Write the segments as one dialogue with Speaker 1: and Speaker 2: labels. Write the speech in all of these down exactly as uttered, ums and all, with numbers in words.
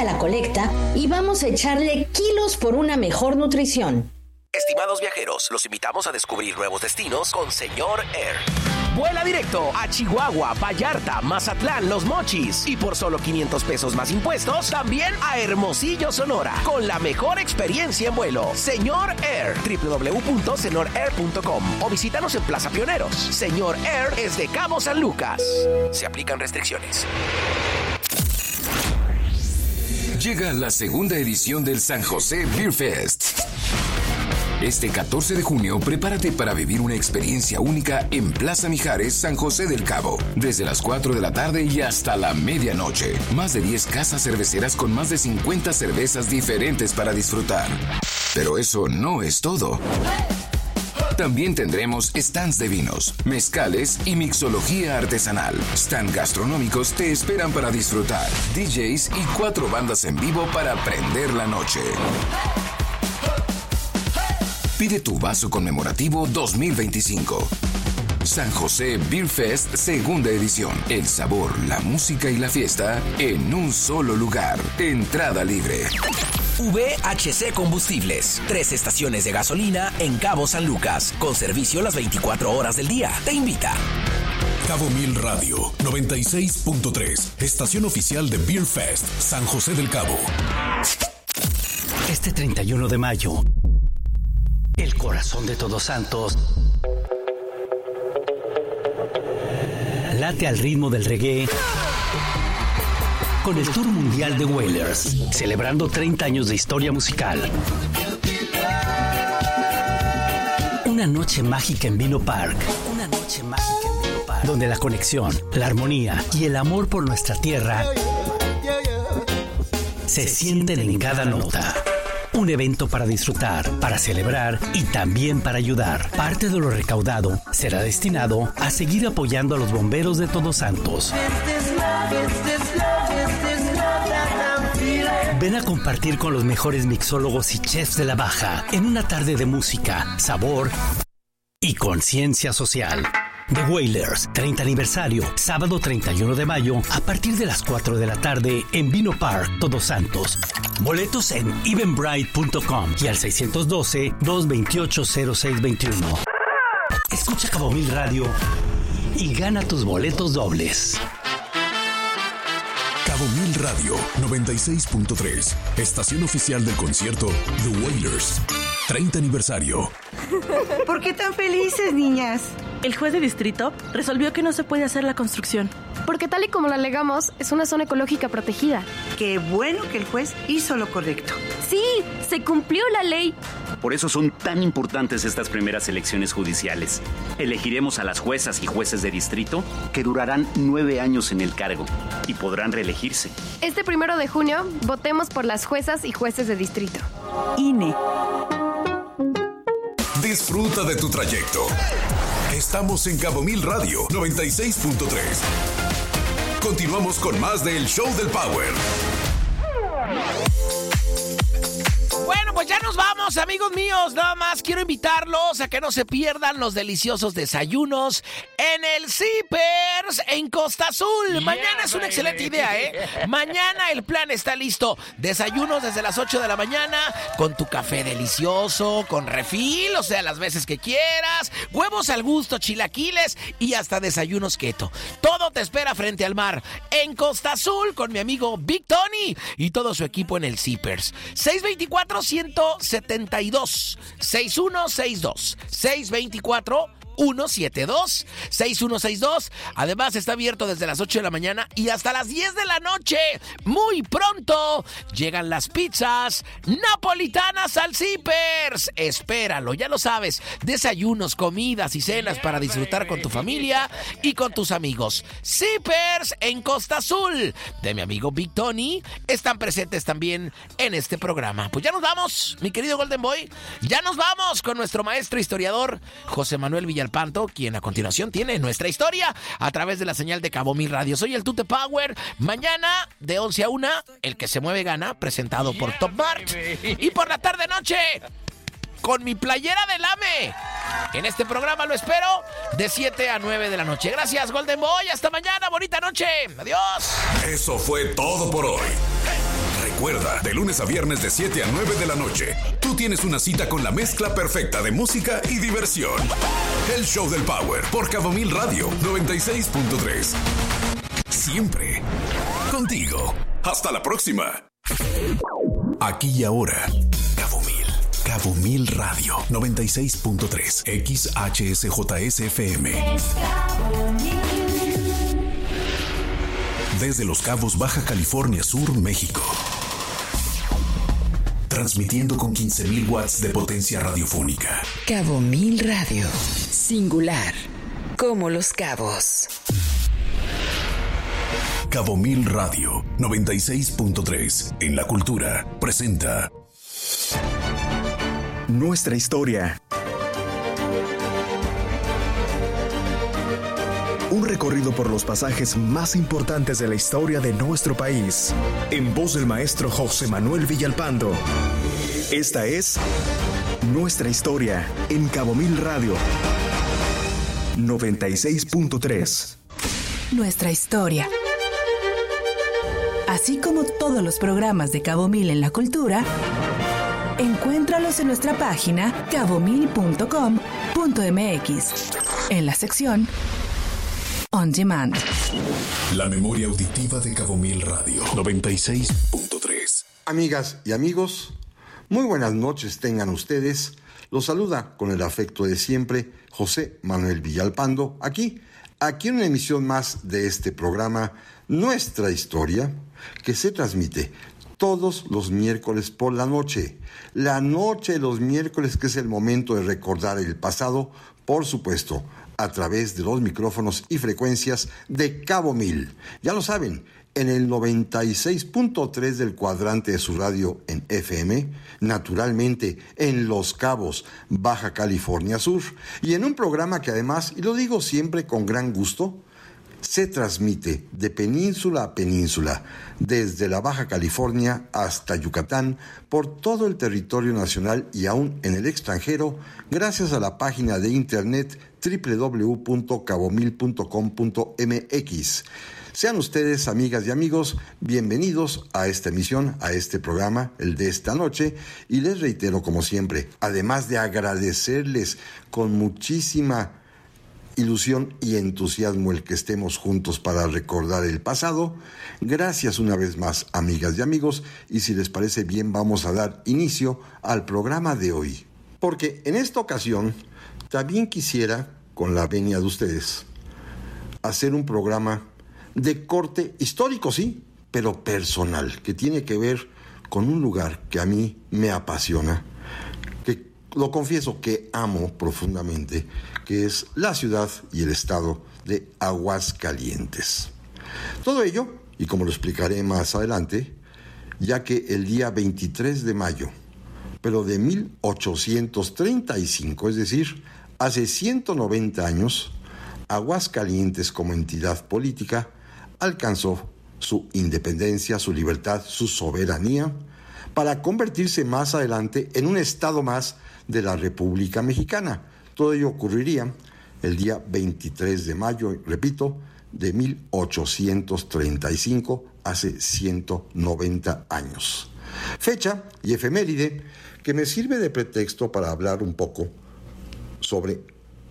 Speaker 1: a la colecta y vamos a echarle kilos por una mejor nutrición.
Speaker 2: Estimados viajeros, los invitamos a descubrir nuevos destinos con Señor Air. Vuela directo a Chihuahua, Vallarta, Mazatlán, Los Mochis y por solo quinientos pesos más impuestos, también a Hermosillo, Sonora, con la mejor experiencia en vuelo. Señor Air, doble u doble u doble u punto señor air punto com o visítanos en Plaza Pioneros. Señor Air es de Cabo San Lucas. Se aplican restricciones.
Speaker 3: Llega la segunda edición del San José Beer Fest. Este catorce de junio, prepárate para vivir una experiencia única en Plaza Mijares, San José del Cabo. Desde las cuatro de la tarde y hasta la medianoche. Más de diez casas cerveceras con más de cincuenta cervezas diferentes para disfrutar. Pero eso no es todo. También tendremos stands de vinos, mezcales y mixología artesanal. Stand gastronómicos te esperan para disfrutar. D Js y cuatro bandas en vivo para prender la noche. Pide tu vaso conmemorativo dos mil veinticinco. San José Beer Fest, segunda edición. El sabor, la música y la fiesta en un solo lugar. Entrada libre.
Speaker 2: V H C Combustibles. Tres estaciones de gasolina en Cabo San Lucas, con servicio las veinticuatro horas del día. Te invita.
Speaker 4: Cabo Mil Radio noventa y seis punto tres. Estación oficial de Beer Fest, San José del Cabo.
Speaker 5: Este treinta y uno de mayo, el corazón de Todos Santos late al ritmo del reggae con el Tour Mundial de Wailers, celebrando treinta años de historia musical. Una noche mágica en Vino Park. Una noche mágica en Vino Park. Donde la conexión, la armonía y el amor por nuestra tierra se sienten en cada nota. Un evento para disfrutar, para celebrar y también para ayudar. Parte de lo recaudado será destinado a seguir apoyando a los bomberos de Todos Santos. Ven a compartir con los mejores mixólogos y chefs de la Baja en una tarde de música, sabor y conciencia social. The Wailers, treinta aniversario, sábado treinta y uno de mayo, a partir de las cuatro de la tarde en Vino Park, Todos Santos. Boletos en eventbrite punto com y al seis uno dos, dos dos ocho, cero seis dos uno. Escucha Cabo Mil Radio y gana tus boletos dobles.
Speaker 4: Cabo Mil Radio noventa y seis punto tres. Estación oficial del concierto The Wailers. treinta aniversario.
Speaker 6: ¿Por qué tan felices, niñas?
Speaker 7: El juez de distrito resolvió que no se puede hacer la construcción.
Speaker 8: Porque tal y como la alegamos, es una zona ecológica protegida.
Speaker 6: Qué bueno que el juez hizo lo correcto.
Speaker 8: Sí, se cumplió la ley.
Speaker 9: Por eso son tan importantes estas primeras elecciones judiciales. Elegiremos a las juezas y jueces de distrito que durarán nueve años en el cargo y podrán reelegirse.
Speaker 8: Este primero de junio, votemos por las juezas y jueces de distrito.
Speaker 6: I N E.
Speaker 4: Disfruta de tu trayecto. Estamos en Cabo Mil Radio noventa y seis punto tres. Continuamos con más del Show del Power.
Speaker 2: Bueno, pues ya nos vamos, amigos míos. Nada más quiero invitarlos a que no se pierdan los deliciosos desayunos en el Zippers en Costa Azul. Yeah, mañana es una excelente idea, ¿eh? Mañana el plan está listo. Desayunos desde las ocho de la mañana con tu café delicioso, con refil, o sea, las veces que quieras, huevos al gusto, chilaquiles y hasta desayunos keto. Todo te espera frente al mar en Costa Azul con mi amigo Big Tony y todo su equipo en el Zippers. seis dos cuatro, uno siete dos, seis uno seis dos, seis dos cuatro, uno siete dos, seis uno seis dos. Además está abierto desde las ocho de la mañana y hasta las diez de la noche. Muy pronto llegan las pizzas napolitanas al Zippers. Espéralo, ya lo sabes. Desayunos, comidas y cenas para disfrutar con tu familia y con tus amigos. Zippers en Costa Azul de mi amigo Big Tony están presentes también en este programa. Pues ya nos vamos, mi querido Golden Boy. Ya nos vamos con nuestro maestro historiador José Manuel Villalpanto, quien a continuación tiene nuestra historia a través de la señal de Cabo Mil Radio. Soy el Tute Power. Mañana de once a una, el que se mueve gana, presentado por Top Mart. Y por la tarde noche, con mi playera del A M E. En este programa lo espero de siete a nueve de la noche. Gracias, Golden Boy. Hasta mañana. Bonita noche. Adiós.
Speaker 4: Eso fue todo por hoy. Recuerda, de lunes a viernes de siete a nueve de la noche, tú tienes una cita con la mezcla perfecta de música y diversión. El Show del Power por Cabo Mil Radio noventa y seis punto tres. Siempre contigo. Hasta la próxima. Aquí y ahora, Cabo Mil. Cabo Mil Radio noventa y seis punto tres. X H S J S F M. Desde Los Cabos, Baja California Sur, México. Transmitiendo con quince mil watts de potencia radiofónica.
Speaker 10: Cabo Mil Radio. Singular. Como Los Cabos.
Speaker 4: Cabo Mil Radio noventa y seis punto tres. En la cultura presenta
Speaker 11: Nuestra historia. Un recorrido por los pasajes más importantes de la historia de nuestro país. En voz del maestro José Manuel Villalpando. Esta es Nuestra historia en Cabo Mil Radio noventa y seis punto tres.
Speaker 12: Nuestra historia. Así como todos los programas de Cabo Mil en la cultura, encuéntralos en nuestra página cabo mil punto com punto m x, en la sección On Demand.
Speaker 4: La memoria auditiva de Cabo Mil Radio noventa y seis punto tres.
Speaker 13: Amigas y amigos, muy buenas noches tengan ustedes. Los saluda con el afecto de siempre José Manuel Villalpando, aquí, aquí en una emisión más de este programa Nuestra Historia, que se transmite todos los miércoles por la noche. La noche de los miércoles, que es el momento de recordar el pasado, por supuesto, a través de los micrófonos y frecuencias de Cabo Mil. Ya lo saben, en el noventa y seis punto tres del cuadrante de su radio en F M, naturalmente en Los Cabos, Baja California Sur, y en un programa que además, y lo digo siempre con gran gusto, se transmite de península a península, desde la Baja California hasta Yucatán, por todo el territorio nacional y aún en el extranjero, gracias a la página de internet doble u doble u doble u punto cabo mil punto com punto m x. Sean ustedes, amigas y amigos, bienvenidos a esta emisión, a este programa, el de esta noche, y les reitero, como siempre, además de agradecerles con muchísima ilusión y entusiasmo el que estemos juntos para recordar el pasado. Gracias una vez más, amigas y amigos, y si les parece bien, vamos a dar inicio al programa de hoy. Porque en esta ocasión también quisiera, con la venia de ustedes, hacer un programa de corte histórico, sí, pero personal, que tiene que ver con un lugar que a mí me apasiona, que lo confieso que amo profundamente, que es la ciudad y el estado de Aguascalientes. Todo ello, y como lo explicaré más adelante, ya que el día veintitrés de mayo, pero de mil ochocientos treinta y cinco, es decir, hace ciento noventa años, Aguascalientes como entidad política alcanzó su independencia, su libertad, su soberanía, para convertirse más adelante en un estado más de la República Mexicana. Todo ello ocurriría el día veintitrés de mayo, repito, de mil ochocientos treinta y cinco, hace ciento noventa años. Fecha y efeméride que me sirve de pretexto para hablar un poco sobre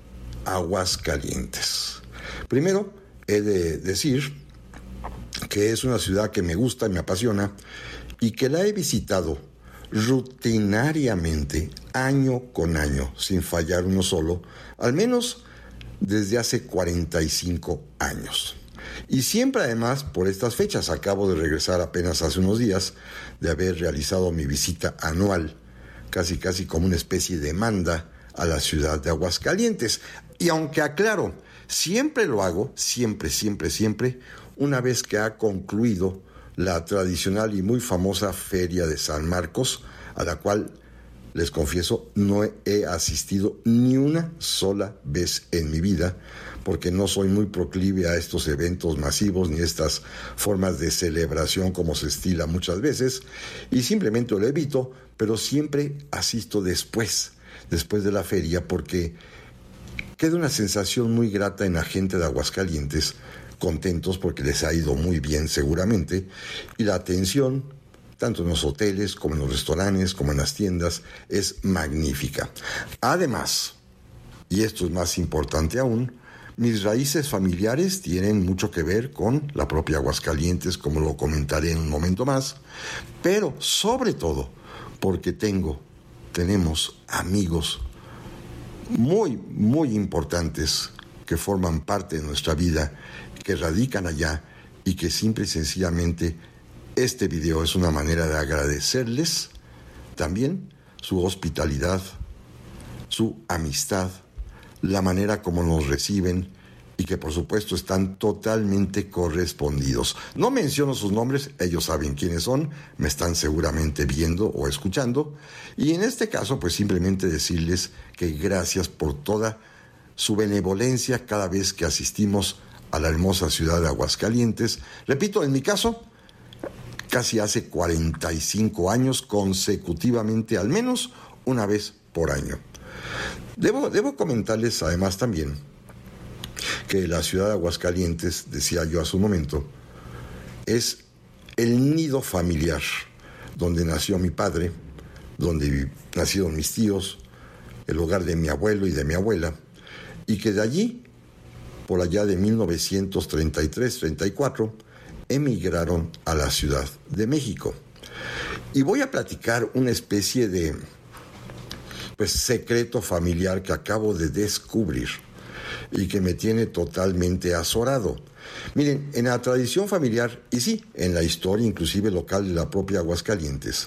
Speaker 13: Aguascalientes. Primero, he de decir que es una ciudad que me gusta y me apasiona y que la he visitado rutinariamente, año con año, sin fallar uno solo, al menos desde hace cuarenta y cinco años. Y siempre además por estas fechas. Acabo de regresar apenas hace unos días de haber realizado mi visita anual, casi casi como una especie de manda a la ciudad de Aguascalientes. Y aunque aclaro, siempre lo hago, siempre, siempre, siempre, una vez que ha concluido la tradicional y muy famosa Feria de San Marcos, a la cual, les confieso, no he asistido ni una sola vez en mi vida, porque no soy muy proclive a estos eventos masivos ni estas formas de celebración como se estila muchas veces, y simplemente lo evito, pero siempre asisto después, después de la feria, porque queda una sensación muy grata en la gente de Aguascalientes, contentos porque les ha ido muy bien seguramente, y la atención tanto en los hoteles como en los restaurantes, como en las tiendas, es magnífica. Además, y esto es más importante aún, mis raíces familiares tienen mucho que ver con la propia Aguascalientes, como lo comentaré en un momento más, pero sobre todo porque tengo, tenemos amigos muy, muy importantes que forman parte de nuestra vida, que radican allá y que simple y sencillamente este video es una manera de agradecerles también su hospitalidad, su amistad, la manera como nos reciben y que por supuesto están totalmente correspondidos. No menciono sus nombres, ellos saben quiénes son, me están seguramente viendo o escuchando, y en este caso pues simplemente decirles que gracias por toda su benevolencia cada vez que asistimos a la hermosa ciudad de Aguascalientes. Repito, en mi caso, casi hace cuarenta y cinco años consecutivamente, al menos una vez por año. Debo, debo comentarles además también que la ciudad de Aguascalientes, decía yo hace un momento, es el nido familiar donde nació mi padre, donde nacieron mis tíos, el hogar de mi abuelo y de mi abuela, y que de allí, por allá de mil novecientos treinta y tres treinta y cuatro, emigraron a la Ciudad de México. Y voy a platicar una especie de pues, secreto familiar que acabo de descubrir y que me tiene totalmente azorado. Miren, en la tradición familiar, y sí, en la historia inclusive local de la propia Aguascalientes,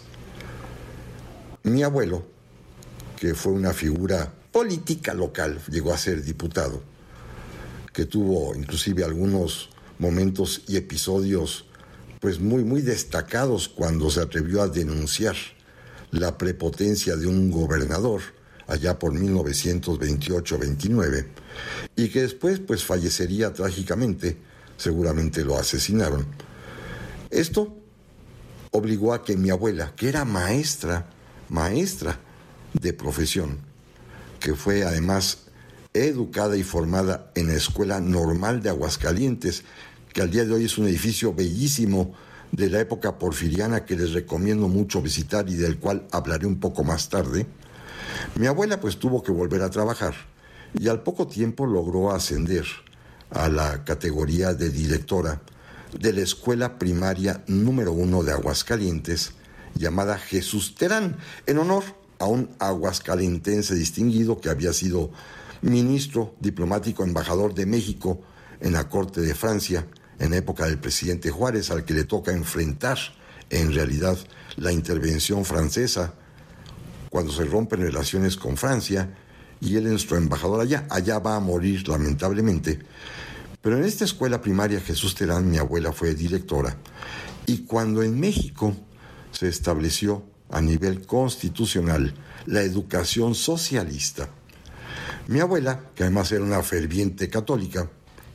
Speaker 13: mi abuelo, que fue una figura política local, llegó a ser diputado, que tuvo inclusive algunos momentos y episodios pues muy, muy destacados cuando se atrevió a denunciar la prepotencia de un gobernador allá por mil novecientos veintiocho veintinueve, y que después pues fallecería trágicamente, seguramente lo asesinaron. Esto obligó a que mi abuela, que era maestra, maestra de profesión, que fue además educada y formada en la Escuela Normal de Aguascalientes, que al día de hoy es un edificio bellísimo de la época porfiriana que les recomiendo mucho visitar y del cual hablaré un poco más tarde. Mi abuela pues tuvo que volver a trabajar y al poco tiempo logró ascender a la categoría de directora de la escuela primaria número uno de Aguascalientes, llamada Jesús Terán, en honor a un aguascalentense distinguido que había sido ministro diplomático embajador de México en la corte de Francia en la época del presidente Juárez, al que le toca enfrentar en realidad la intervención francesa cuando se rompen relaciones con Francia, y él es nuestro embajador allá. Allá va a morir lamentablemente. Pero en esta escuela primaria Jesús Terán, mi abuela fue directora, y cuando en México se estableció a nivel constitucional la educación socialista, mi abuela, que además era una ferviente católica,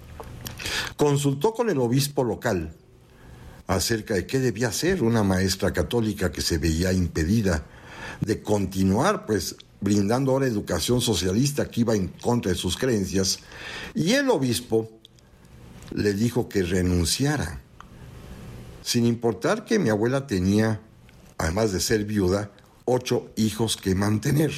Speaker 13: consultó con el obispo local acerca de qué debía hacer una maestra católica que se veía impedida de continuar, pues, brindando ahora educación socialista que iba en contra de sus creencias, y el obispo le dijo que renunciara, sin importar que mi abuela tenía, además de ser viuda, ocho hijos que mantener.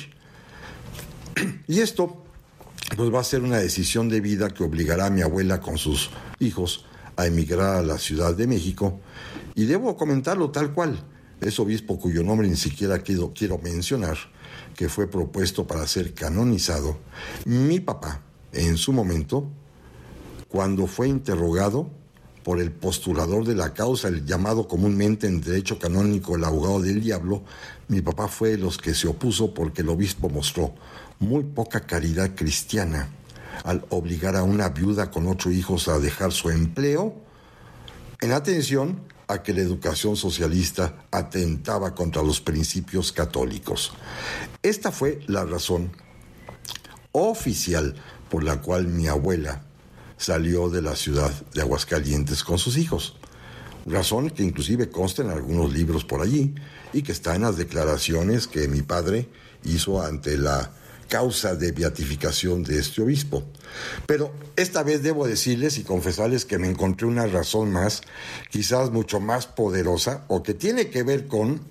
Speaker 13: Y esto pues va a ser una decisión de vida que obligará a mi abuela con sus hijos a emigrar a la Ciudad de México, y debo comentarlo tal cual. Es obispo cuyo nombre ni siquiera quiero, quiero mencionar, que fue propuesto para ser canonizado. Mi papá, en su momento, cuando fue interrogado por el postulador de la causa, el llamado comúnmente en derecho canónico el abogado del diablo, mi papá fue de los que se opuso porque el obispo mostró muy poca caridad cristiana al obligar a una viuda con ocho hijos a dejar su empleo, en atención a que la educación socialista atentaba contra los principios católicos. Esta fue la razón oficial por la cual mi abuela salió de la ciudad de Aguascalientes con sus hijos. Razón que inclusive consta en algunos libros por allí y que está en las declaraciones que mi padre hizo ante la causa de beatificación de este obispo. Pero esta vez debo decirles y confesarles que me encontré una razón más, quizás mucho más poderosa, o que tiene que ver con,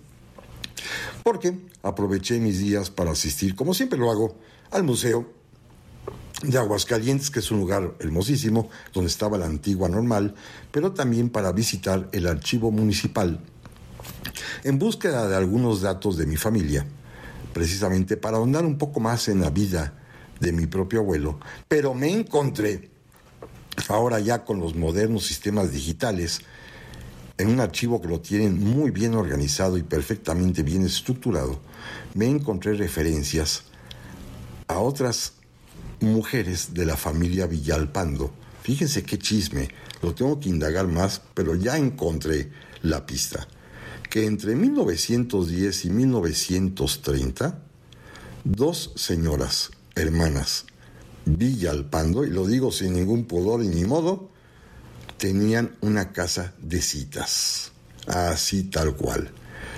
Speaker 13: porque aproveché mis días para asistir, como siempre lo hago, al Museo de Aguascalientes, que es un lugar hermosísimo, donde estaba la antigua Normal, pero también para visitar el archivo municipal, en búsqueda de algunos datos de mi familia, precisamente para ahondar un poco más en la vida de mi propio abuelo. Pero me encontré, ahora ya con los modernos sistemas digitales, en un archivo que lo tienen muy bien organizado y perfectamente bien estructurado, me encontré referencias a otras mujeres de la familia Villalpando. Fíjense qué chisme, lo tengo que indagar más, pero ya encontré la pista. Que entre mil novecientos diez y mil novecientos treinta, dos señoras hermanas Villalpando, y lo digo sin ningún pudor ni modo, tenían una casa de citas, así tal cual,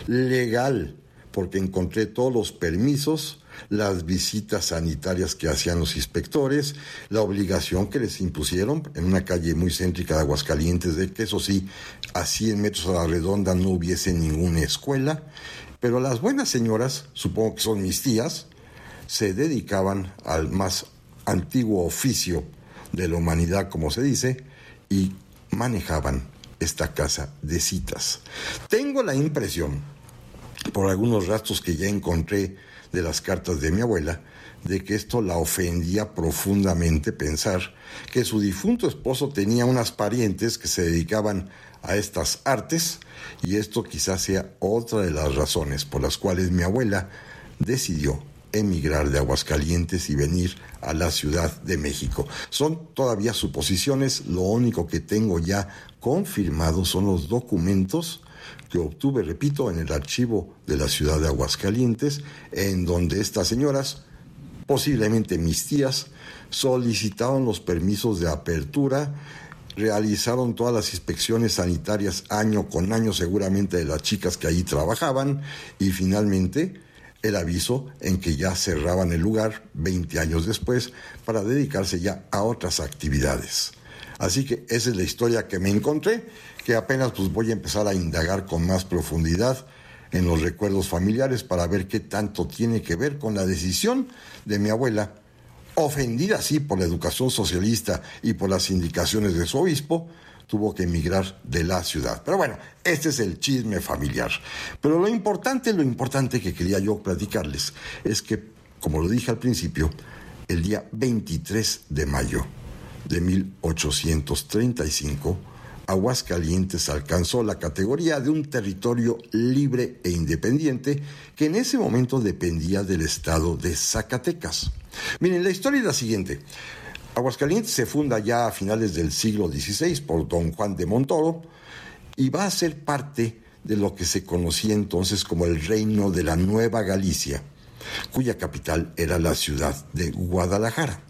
Speaker 13: legal, porque encontré todos los permisos, las visitas sanitarias que hacían los inspectores, la obligación que les impusieron en una calle muy céntrica de Aguascalientes, de que eso sí, a cien metros a la redonda no hubiese ninguna escuela, pero las buenas señoras, supongo que son mis tías, se dedicaban al más antiguo oficio de la humanidad, como se dice, y manejaban esta casa de citas. Tengo la impresión, por algunos rastros que ya encontré de las cartas de mi abuela, de que esto la ofendía profundamente pensar que su difunto esposo tenía unas parientes que se dedicaban a estas artes, y esto quizás sea otra de las razones por las cuales mi abuela decidió emigrar de Aguascalientes y venir a la Ciudad de México. Son todavía suposiciones, lo único que tengo ya confirmado son los documentos que obtuve, repito, en el archivo de la ciudad de Aguascalientes, en donde estas señoras, posiblemente mis tías, solicitaron los permisos de apertura, realizaron todas las inspecciones sanitarias año con año, seguramente de las chicas que allí trabajaban, y finalmente el aviso en que ya cerraban el lugar veinte años después para dedicarse ya a otras actividades. Así que esa es la historia que me encontré, que apenas pues voy a empezar a indagar con más profundidad en los recuerdos familiares para ver qué tanto tiene que ver con la decisión de mi abuela, ofendida así por la educación socialista y por las indicaciones de su obispo, tuvo que emigrar de la ciudad. Pero bueno, este es el chisme familiar. Pero lo importante, lo importante que quería yo platicarles es que, como lo dije al principio, el día veintitrés de mayo de mil ochocientos treinta y cinco, Aguascalientes alcanzó la categoría de un territorio libre e independiente que en ese momento dependía del estado de Zacatecas. Miren, la historia es la siguiente. Aguascalientes se funda ya a finales del siglo dieciséis por don Juan de Montoro y va a ser parte de lo que se conocía entonces como el Reino de la Nueva Galicia, cuya capital era la ciudad de Guadalajara.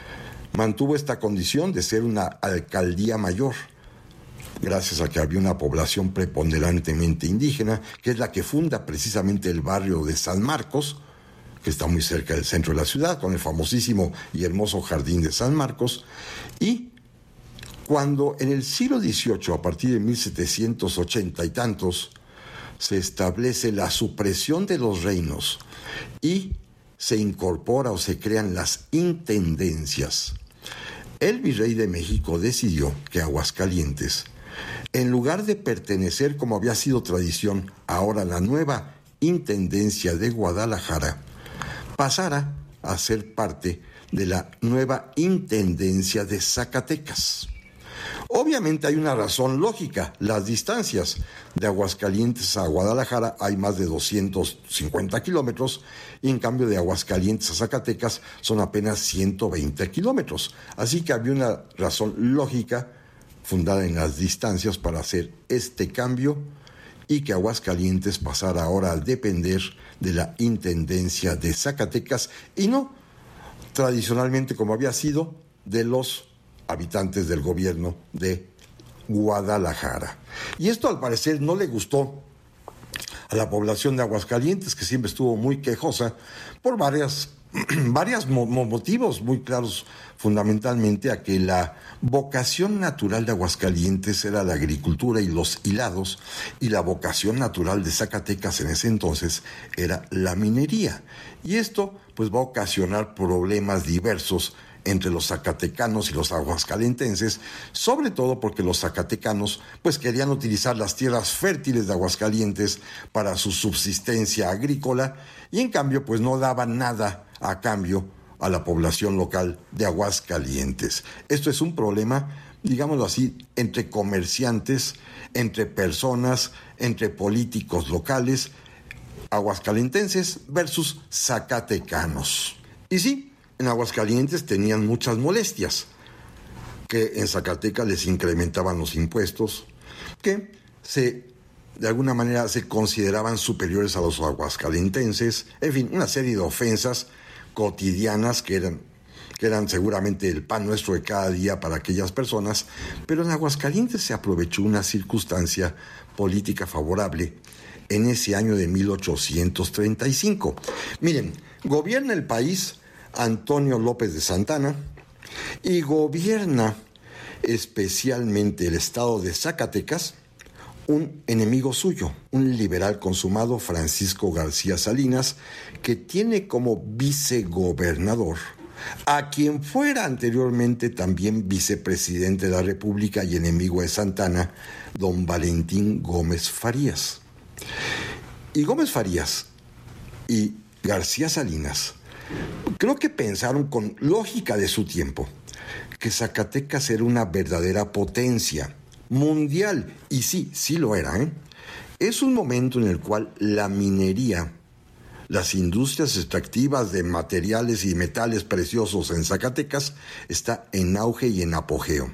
Speaker 13: Mantuvo esta condición de ser una alcaldía mayor, gracias a que había una población preponderantemente indígena, que es la que funda precisamente el barrio de San Marcos, que está muy cerca del centro de la ciudad, con el famosísimo y hermoso Jardín de San Marcos. Y cuando en el siglo dieciocho, a partir de mil setecientos ochenta y tantos, se establece la supresión de los reinos y se incorpora o se crean las intendencias, el virrey de México decidió que Aguascalientes, en lugar de pertenecer, como había sido tradición, ahora a la nueva Intendencia de Guadalajara, pasara a ser parte de la nueva Intendencia de Zacatecas. Obviamente hay una razón lógica, las distancias. De Aguascalientes a Guadalajara hay más de doscientos cincuenta kilómetros, y en cambio de Aguascalientes a Zacatecas son apenas ciento veinte kilómetros. Así que había una razón lógica fundada en las distancias para hacer este cambio y que Aguascalientes pasara ahora a depender de la Intendencia de Zacatecas y no tradicionalmente, como había sido, de los habitantes del gobierno de Guadalajara. Y esto al parecer no le gustó a la población de Aguascalientes, que siempre estuvo muy quejosa por varias varios mo- motivos muy claros, fundamentalmente a que la vocación natural de Aguascalientes era la agricultura y los hilados, y la vocación natural de Zacatecas en ese entonces era la minería. Y esto pues va a ocasionar problemas diversos entre los zacatecanos y los aguascalentenses, sobre todo porque los zacatecanos pues querían utilizar las tierras fértiles de Aguascalientes para su subsistencia agrícola, y en cambio pues no daban nada a cambio a la población local de Aguascalientes. Esto es un problema, digámoslo así, entre comerciantes, entre personas, entre políticos locales, aguascalentenses versus zacatecanos. Y sí, en Aguascalientes tenían muchas molestias, que en Zacatecas les incrementaban los impuestos, que se, de alguna manera se consideraban superiores a los aguascalentenses, en fin, una serie de ofensas cotidianas que eran, que eran seguramente el pan nuestro de cada día para aquellas personas, pero en Aguascalientes se aprovechó una circunstancia política favorable en ese año de mil ochocientos treinta y cinco. Miren, gobierna el país Antonio López de Santana, y gobierna especialmente el estado de Zacatecas un enemigo suyo, un liberal consumado, Francisco García Salinas, que tiene como vicegobernador a quien fuera anteriormente también vicepresidente de la República y enemigo de Santana, don Valentín Gómez Farías. Y Gómez Farías y García Salinas creo que pensaron con lógica de su tiempo que Zacatecas era una verdadera potencia mundial, y sí, sí lo era, ¿eh? Es un momento en el cual la minería, las industrias extractivas de materiales y metales preciosos en Zacatecas está en auge y en apogeo.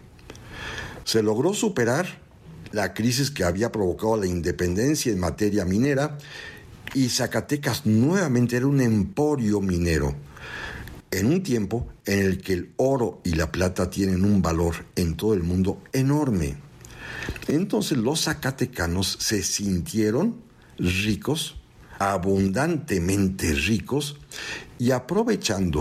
Speaker 13: Se logró superar la crisis que había provocado la independencia en materia minera, y Zacatecas nuevamente era un emporio minero, en un tiempo en el que el oro y la plata tienen un valor en todo el mundo enorme. Entonces los zacatecanos se sintieron ricos, abundantemente ricos, y aprovechando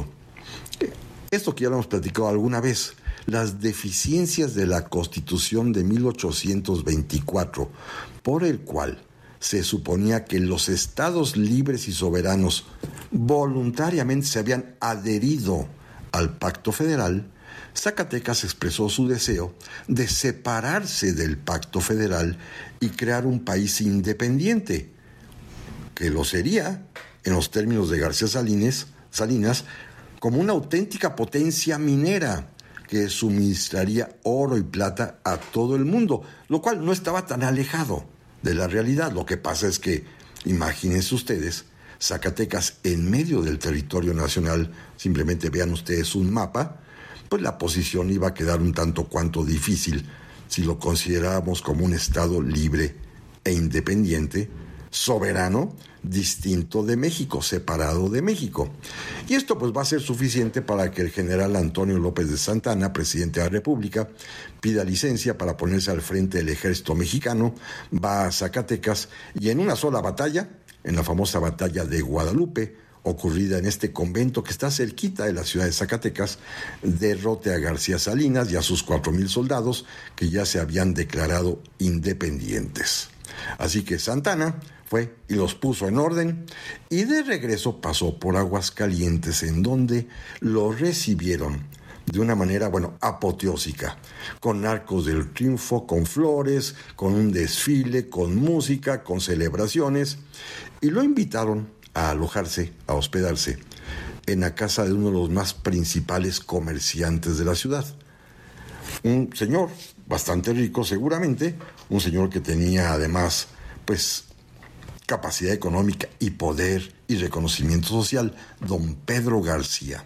Speaker 13: esto que ya lo hemos platicado alguna vez, las deficiencias de la Constitución de mil ochocientos veinticuatro, por el cual se suponía que los estados libres y soberanos voluntariamente se habían adherido al Pacto Federal, Zacatecas expresó su deseo de separarse del Pacto Federal y crear un país independiente, que lo sería, en los términos de García Salinas, Salinas, como una auténtica potencia minera que suministraría oro y plata a todo el mundo, lo cual no estaba tan alejado de la realidad. Lo que pasa es que, imagínense ustedes, Zacatecas en medio del territorio nacional, simplemente vean ustedes un mapa, pues la posición iba a quedar un tanto cuanto difícil si lo considerábamos como un estado libre e independiente, soberano, distinto de México, separado de México. Y esto pues va a ser suficiente para que el general Antonio López de Santana, presidente de la República, pida licencia para ponerse al frente del ejército mexicano, va a Zacatecas y en una sola batalla, en la famosa batalla de Guadalupe, ocurrida en este convento que está cerquita de la ciudad de Zacatecas, derrote a García Salinas y a sus cuatro mil soldados que ya se habían declarado independientes. Así que Santana fue y los puso en orden, y de regreso pasó por Aguascalientes, en donde lo recibieron de una manera, bueno, apoteósica, con arcos del triunfo, con flores, con un desfile, con música, con celebraciones, y lo invitaron a alojarse, a hospedarse en la casa de uno de los más principales comerciantes de la ciudad. Un señor bastante rico seguramente, un señor que tenía además, pues, capacidad económica y poder y reconocimiento social, don Pedro García,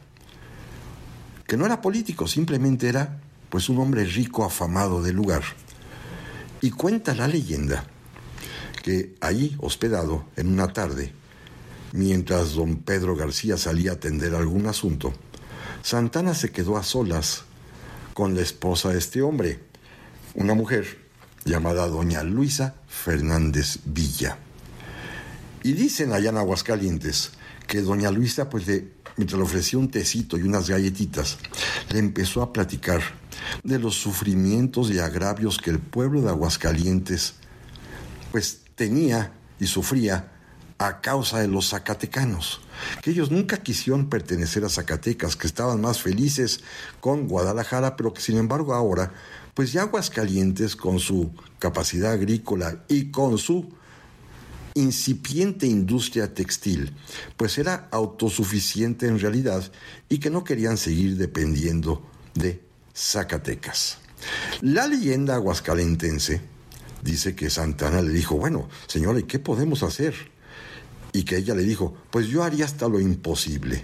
Speaker 13: que no era político, simplemente era, pues, un hombre rico afamado del lugar. Y cuenta la leyenda que ahí, hospedado en una tarde, mientras don Pedro García salía a atender algún asunto, Santana se quedó a solas con la esposa de este hombre, una mujer llamada doña Luisa Fernández Villa. Y dicen allá en Aguascalientes que doña Luisa pues le mientras le ofrecía un tecito y unas galletitas, le empezó a platicar de los sufrimientos y agravios que el pueblo de Aguascalientes pues tenía y sufría a causa de los zacatecanos, que ellos nunca quisieron pertenecer a Zacatecas, que estaban más felices con Guadalajara, pero que sin embargo ahora, pues ya Aguascalientes, con su capacidad agrícola y con su incipiente industria textil, pues era autosuficiente en realidad y que no querían seguir dependiendo de Zacatecas. La leyenda aguascalentense dice que Santana le dijo, bueno, señora, ¿y qué podemos hacer? Y que ella le dijo, pues yo haría hasta lo imposible.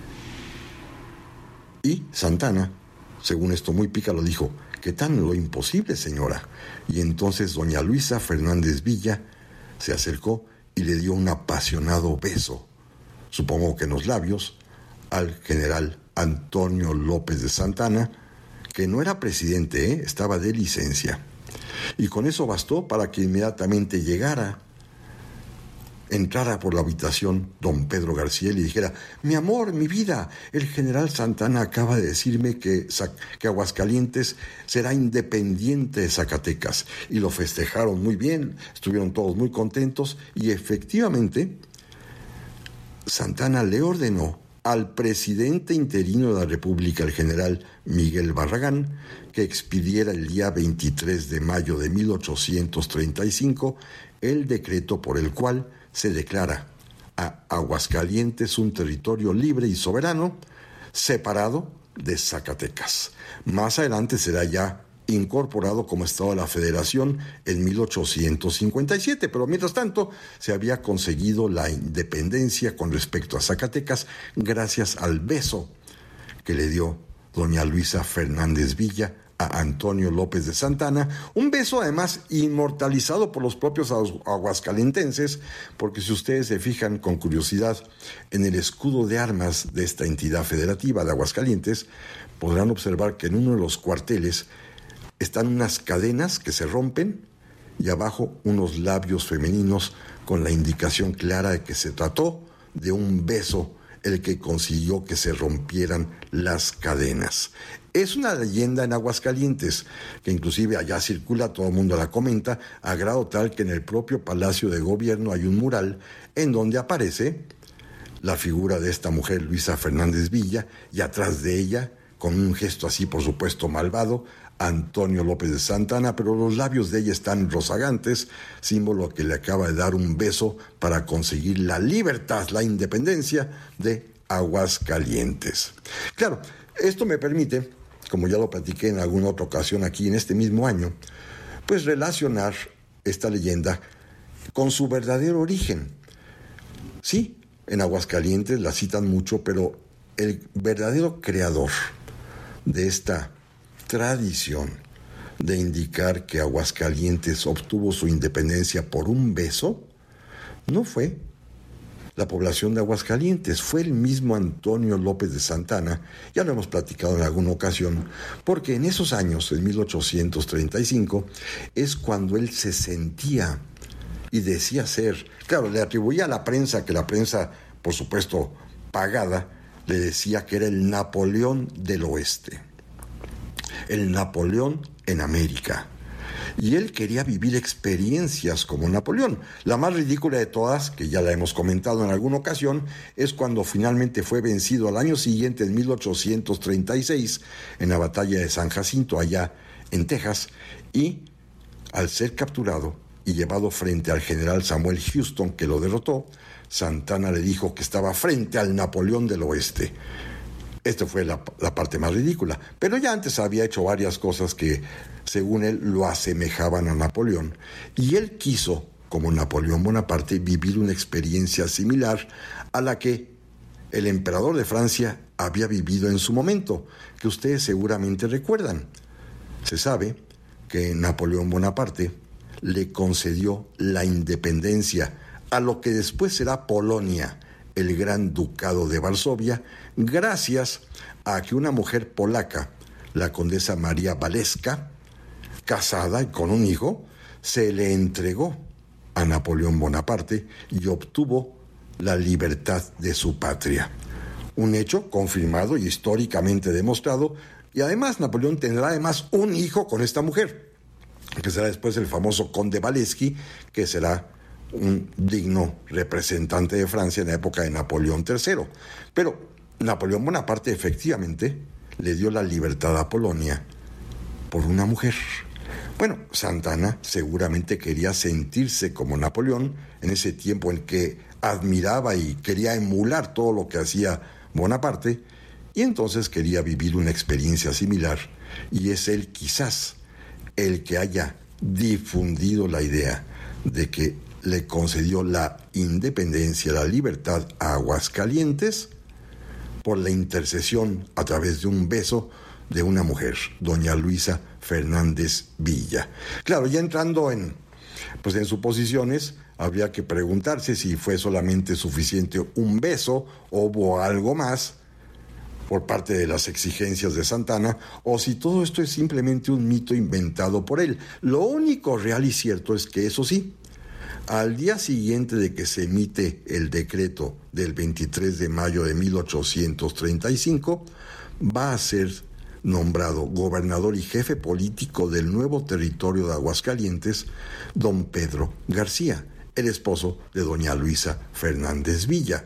Speaker 13: Y Santana, según esto muy pícaro, dijo, ¿qué tan lo imposible, señora? Y entonces doña Luisa Fernández Villa se acercó y le dio un apasionado beso, supongo que en los labios, al general Antonio López de Santana, que no era presidente, ¿eh? Estaba de licencia. Y con eso bastó para que inmediatamente llegara, entrara por la habitación don Pedro García y le dijera, mi amor, mi vida, el general Santana acaba de decirme que, que Aguascalientes será independiente de Zacatecas. Y lo festejaron muy bien, estuvieron todos muy contentos y efectivamente Santana le ordenó al presidente interino de la República, el general Miguel Barragán, que expidiera el día veintitrés de mayo de mil ochocientos treinta y cinco el decreto por el cual se declara a Aguascalientes un territorio libre y soberano, separado de Zacatecas. Más adelante será ya incorporado como Estado de la Federación en mil ochocientos cincuenta y siete, pero mientras tanto se había conseguido la independencia con respecto a Zacatecas gracias al beso que le dio doña Luisa Fernández Villa a Antonio López de Santana, un beso además inmortalizado por los propios aguascalentenses, porque si ustedes se fijan con curiosidad en el escudo de armas de esta entidad federativa de Aguascalientes, podrán observar que en uno de los cuarteles están unas cadenas que se rompen y abajo unos labios femeninos con la indicación clara de que se trató de un beso el que consiguió que se rompieran las cadenas. Es una leyenda en Aguascalientes, que inclusive allá circula, todo el mundo la comenta, a grado tal que en el propio Palacio de Gobierno hay un mural en donde aparece la figura de esta mujer, Luisa Fernández Villa, y atrás de ella, con un gesto así, por supuesto, malvado, Antonio López de Santana, pero los labios de ella están rozagantes, símbolo que le acaba de dar un beso para conseguir la libertad, la independencia de Aguascalientes. Claro, esto me permite, como ya lo platiqué en alguna otra ocasión aquí en este mismo año, pues relacionar esta leyenda con su verdadero origen. Sí, en Aguascalientes la citan mucho, pero el verdadero creador de esta tradición de indicar que Aguascalientes obtuvo su independencia por un beso no fue la población de Aguascalientes, fue el mismo Antonio López de Santana, ya lo hemos platicado en alguna ocasión, porque en esos años, en mil ochocientos treinta y cinco, es cuando él se sentía y decía ser, claro, le atribuía a la prensa, que la prensa, por supuesto, pagada, le decía que era el Napoleón del Oeste, el Napoleón en América. Y él quería vivir experiencias como Napoleón. La más ridícula de todas, que ya la hemos comentado en alguna ocasión, es cuando finalmente fue vencido al año siguiente, en mil ochocientos treinta y seis, en la batalla de San Jacinto, allá en Texas, y al ser capturado y llevado frente al general Samuel Houston, que lo derrotó, Santana le dijo que estaba frente al Napoleón del Oeste. Esta fue la, la parte más ridícula. Pero ya antes había hecho varias cosas que, según él, lo asemejaban a Napoleón. Y él quiso, como Napoleón Bonaparte, vivir una experiencia similar a la que el emperador de Francia había vivido en su momento, que ustedes seguramente recuerdan. Se sabe que Napoleón Bonaparte le concedió la independencia a lo que después será Polonia, el Gran Ducado de Varsovia, gracias a que una mujer polaca, la condesa María Waleska, casada y con un hijo, se le entregó a Napoleón Bonaparte y obtuvo la libertad de su patria. un hecho confirmado y históricamente demostrado, y además Napoleón tendrá además un hijo con esta mujer, que será después el famoso conde Walewski, que será un digno representante de Francia en la época de Napoleón tercero. Pero Napoleón Bonaparte efectivamente le dio la libertad a Polonia por una mujer. Bueno, Santa Anna seguramente quería sentirse como Napoleón en ese tiempo en que admiraba y quería emular todo lo que hacía Bonaparte, y entonces quería vivir una experiencia similar, y es él quizás el que haya difundido la idea de que le concedió la independencia, la libertad a Aguascalientes por la intercesión a través de un beso de una mujer, doña Luisa Fernández Villa. Claro, ya entrando en, pues en suposiciones, habría que preguntarse si fue solamente suficiente un beso o hubo algo más por parte de las exigencias de Santa Anna, o si todo esto es simplemente un mito inventado por él. Lo único real y cierto es que, eso sí, al día siguiente de que se emite el decreto del veintitrés de mayo de mil ochocientos treinta y cinco, va a ser nombrado gobernador y jefe político del nuevo territorio de Aguascalientes don Pedro García, el esposo de doña Luisa Fernández Villa.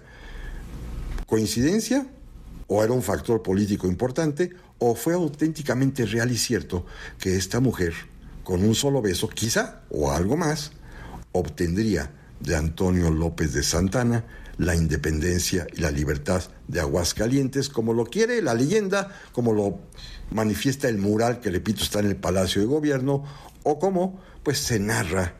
Speaker 13: ¿Coincidencia? ¿O era un factor político importante? ¿O fue auténticamente real y cierto que esta mujer, con un solo beso, quizá, o algo más, obtendría de Antonio López de Santa Anna la independencia y la libertad de Aguascalientes, como lo quiere la leyenda, como lo manifiesta el mural que, repito, está en el Palacio de Gobierno, o como pues se narra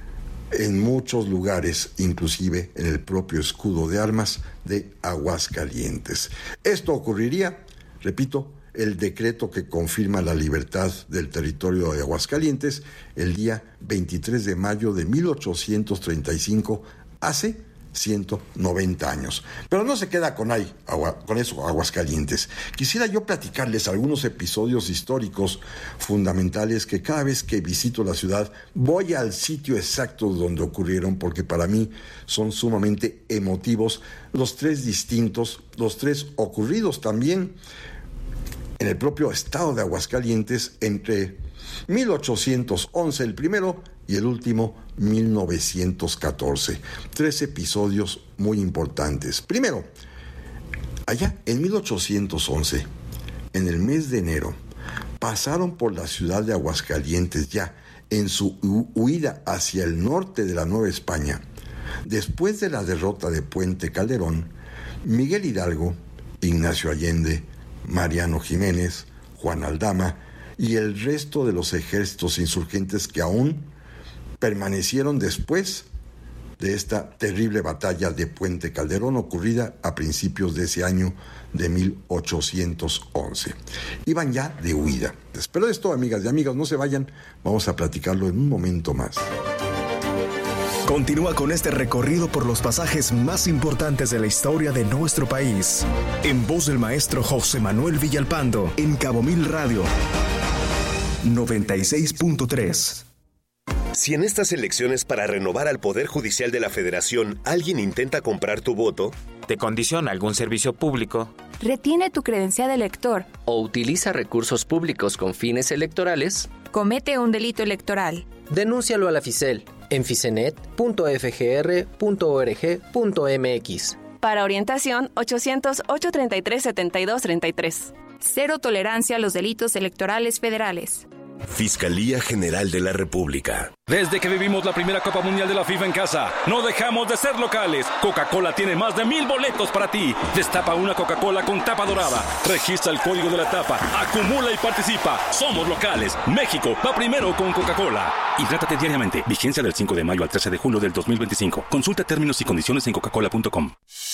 Speaker 13: en muchos lugares, inclusive en el propio escudo de armas de Aguascalientes. Esto ocurriría, repito, el decreto que confirma la libertad del territorio de Aguascalientes el día veintitrés de mayo de mil ochocientos treinta y cinco, hace ciento noventa años. Pero no se queda con ahí, agua, con eso, Aguascalientes. Quisiera yo platicarles algunos episodios históricos fundamentales que cada vez que visito la ciudad voy al sitio exacto donde ocurrieron, porque para mí son sumamente emotivos los tres distintos, los tres ocurridos también en el propio estado de Aguascalientes entre mil ochocientos once el primero y el último mil novecientos catorce. Tres episodios muy importantes. Primero, allá en mil ochocientos once, en el mes de enero, pasaron por la ciudad de Aguascalientes ya en su hu- huida hacia el norte de la Nueva España. Después de la derrota de Puente Calderón, Miguel Hidalgo, Ignacio Allende, Mariano Jiménez, Juan Aldama y el resto de los ejércitos insurgentes que aún permanecieron después de esta terrible batalla de Puente Calderón ocurrida a principios de ese año de mil ochocientos once. Iban ya de huida. Pero esto, amigas y amigos, no se vayan, vamos a platicarlo en un momento más.
Speaker 11: Continúa con este recorrido por los pasajes más importantes de la historia de nuestro país, en voz del maestro José Manuel Villalpando, en Cabo Mil Radio noventa y seis punto tres.
Speaker 14: Si en estas elecciones para renovar al Poder Judicial de la Federación alguien intenta comprar tu voto,
Speaker 15: te condiciona algún servicio público,
Speaker 16: retiene tu credencial de elector
Speaker 17: o utiliza recursos públicos con fines electorales,
Speaker 16: comete un delito electoral,
Speaker 17: denúncialo a la Ficel en ficenet punto f g r punto org punto m x.
Speaker 16: Para orientación, ochocientos, ochocientos treinta y tres, setenta y dos treinta y tres. Cero tolerancia a los delitos electorales federales.
Speaker 14: Fiscalía General de la República.
Speaker 18: Desde que vivimos la primera Copa Mundial de la FIFA en casa, no dejamos de ser locales. Coca-Cola tiene más de mil boletos para ti. Destapa una Coca-Cola con tapa dorada. Registra el código de la tapa. Acumula y participa. Somos locales. México va primero con Coca-Cola. Hidrátate diariamente. Vigencia del cinco de mayo al trece de julio del dos mil veinticinco. Consulta términos y condiciones en coca cola punto com.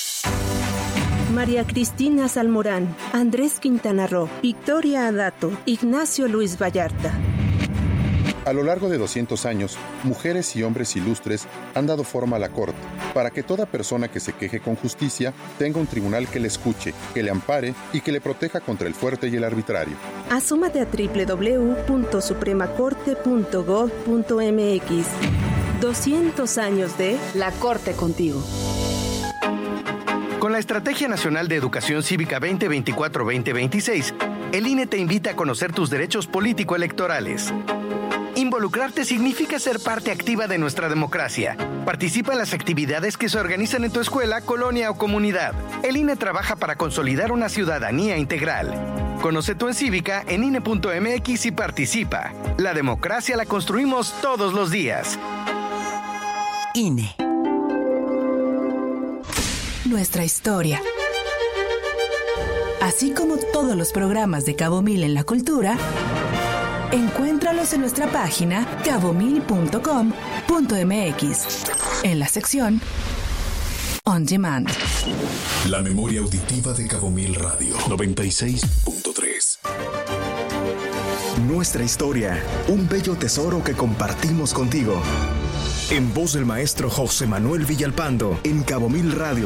Speaker 19: María Cristina Salmorán, Andrés Quintana Roo, Victoria Adato, Ignacio Luis Vallarta.
Speaker 20: A lo largo de doscientos años, mujeres y hombres ilustres han dado forma a la Corte, para que toda persona que se queje con justicia tenga un tribunal que le escuche, que le ampare y que le proteja contra el fuerte y el arbitrario.
Speaker 19: Asómate a doble u doble u doble u punto suprema corte punto gov punto m x. doscientos años de
Speaker 8: La Corte contigo.
Speaker 21: Con la Estrategia Nacional de Educación Cívica veinte veinticuatro veinte veintiséis, el I N E te invita a conocer tus derechos político-electorales. Involucrarte significa ser parte activa de nuestra democracia. Participa en las actividades que se organizan en tu escuela, colonia o comunidad. El I N E trabaja para consolidar una ciudadanía integral. Conoce tu Encívica en I N E punto M X y participa. La democracia la construimos todos los días.
Speaker 12: I N E. Nuestra historia. Así como todos los programas de Cabo Mil en la cultura, encuéntralos en nuestra página cabo mil punto com punto m x, en la sección On Demand.
Speaker 4: La memoria auditiva de Cabo Mil Radio noventa y seis punto tres.
Speaker 11: Nuestra historia, un bello tesoro que compartimos contigo. En voz del maestro José Manuel Villalpando, en Cabo Mil Radio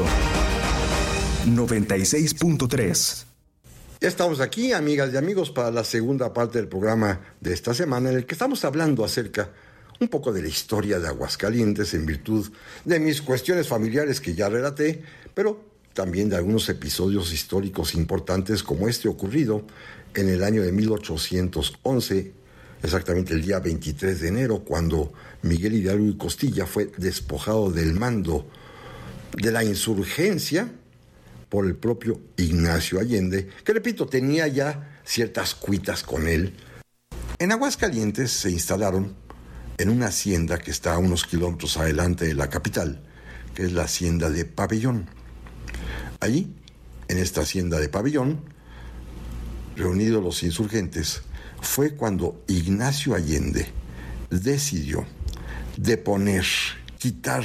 Speaker 11: noventa y seis punto tres.
Speaker 13: Ya estamos aquí, amigas y amigos, para la segunda parte del programa de esta semana, en el que estamos hablando acerca un poco de la historia de Aguascalientes en virtud de mis cuestiones familiares que ya relaté, pero también de algunos episodios históricos importantes como este ocurrido en el año de mil ochocientos once, exactamente el día veintitrés de enero, cuando Miguel Hidalgo y Costilla fue despojado del mando de la insurgencia por el propio Ignacio Allende, que repito, tenía ya ciertas cuitas con él. En Aguascalientes se instalaron en una hacienda que está a unos kilómetros adelante de la capital, que es la hacienda de Pabellón. Allí, en esta hacienda de Pabellón, reunidos los insurgentes, fue cuando Ignacio Allende decidió deponer, quitar,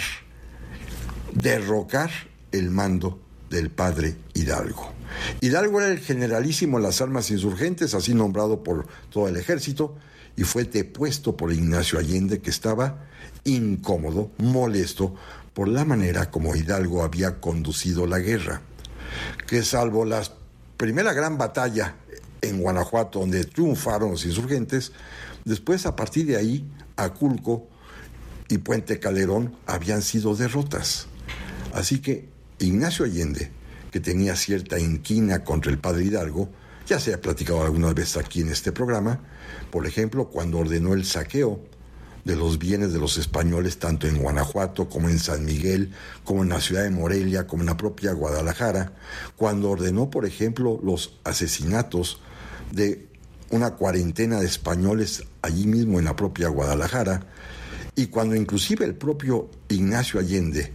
Speaker 13: derrocar el mando del padre Hidalgo. Hidalgo era el generalísimo de las armas insurgentes, así nombrado por todo el ejército, y fue depuesto por Ignacio Allende, que estaba incómodo, molesto, por la manera como Hidalgo había conducido la guerra, que salvo la primera gran batalla en Guanajuato, donde triunfaron los insurgentes, después, a partir de ahí, Aculco y Puente Calderón habían sido derrotas. Así que Ignacio Allende, que tenía cierta inquina contra el padre Hidalgo, ya se ha platicado algunas veces aquí en este programa, por ejemplo, cuando ordenó el saqueo de los bienes de los españoles, tanto en Guanajuato como en San Miguel, como en la ciudad de Morelia, como en la propia Guadalajara, cuando ordenó, por ejemplo, los asesinatos de una cuarentena de españoles allí mismo en la propia Guadalajara, y cuando inclusive el propio Ignacio Allende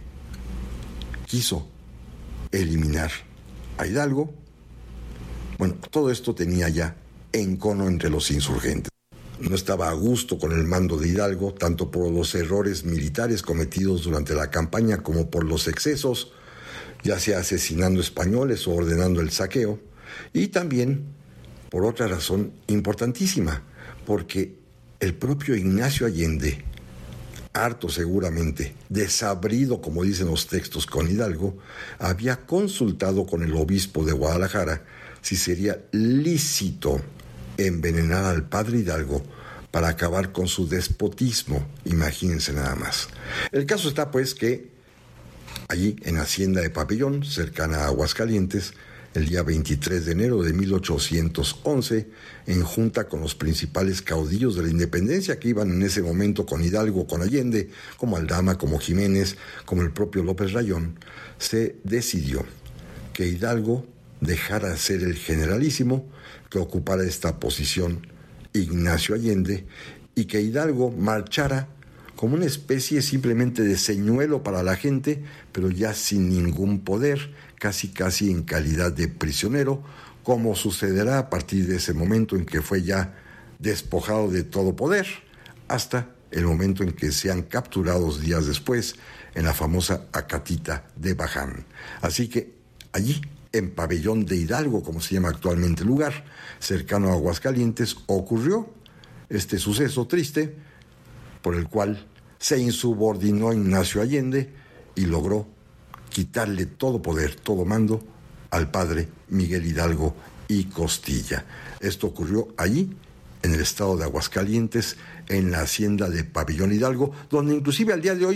Speaker 13: quiso eliminar a Hidalgo. Bueno, todo esto tenía ya encono entre los insurgentes. No estaba a gusto con el mando de Hidalgo, tanto por los errores militares cometidos durante la campaña como por los excesos, ya sea asesinando españoles o ordenando el saqueo, y también por otra razón importantísima, porque el propio Ignacio Allende, harto seguramente, desabrido, como dicen los textos, con Hidalgo, había consultado con el obispo de Guadalajara si sería lícito envenenar al padre Hidalgo para acabar con su despotismo. Imagínense nada más. El caso está, pues, que allí en Hacienda de Pabellón, cercana a Aguascalientes, el día veintitrés de enero de mil ochocientos once, en junta con los principales caudillos de la independencia que iban en ese momento con Hidalgo, con Allende, como Aldama, como Jiménez, como el propio López Rayón, se decidió que Hidalgo dejara de ser el generalísimo, que ocupara esta posición Ignacio Allende, y que Hidalgo marchara como una especie simplemente de señuelo para la gente, pero ya sin ningún poder, casi casi en calidad de prisionero, como sucederá a partir de ese momento en que fue ya despojado de todo poder, hasta el momento en que sean capturados días después en la famosa Acatita de Baján. Así que allí, en Pabellón de Hidalgo, como se llama actualmente el lugar, cercano a Aguascalientes, ocurrió este suceso triste por el cual se insubordinó Ignacio Allende y logró quitarle todo poder, todo mando al padre Miguel Hidalgo y Costilla. Esto ocurrió allí, en el estado de Aguascalientes, en la hacienda de Pabellón Hidalgo, donde inclusive al día de hoy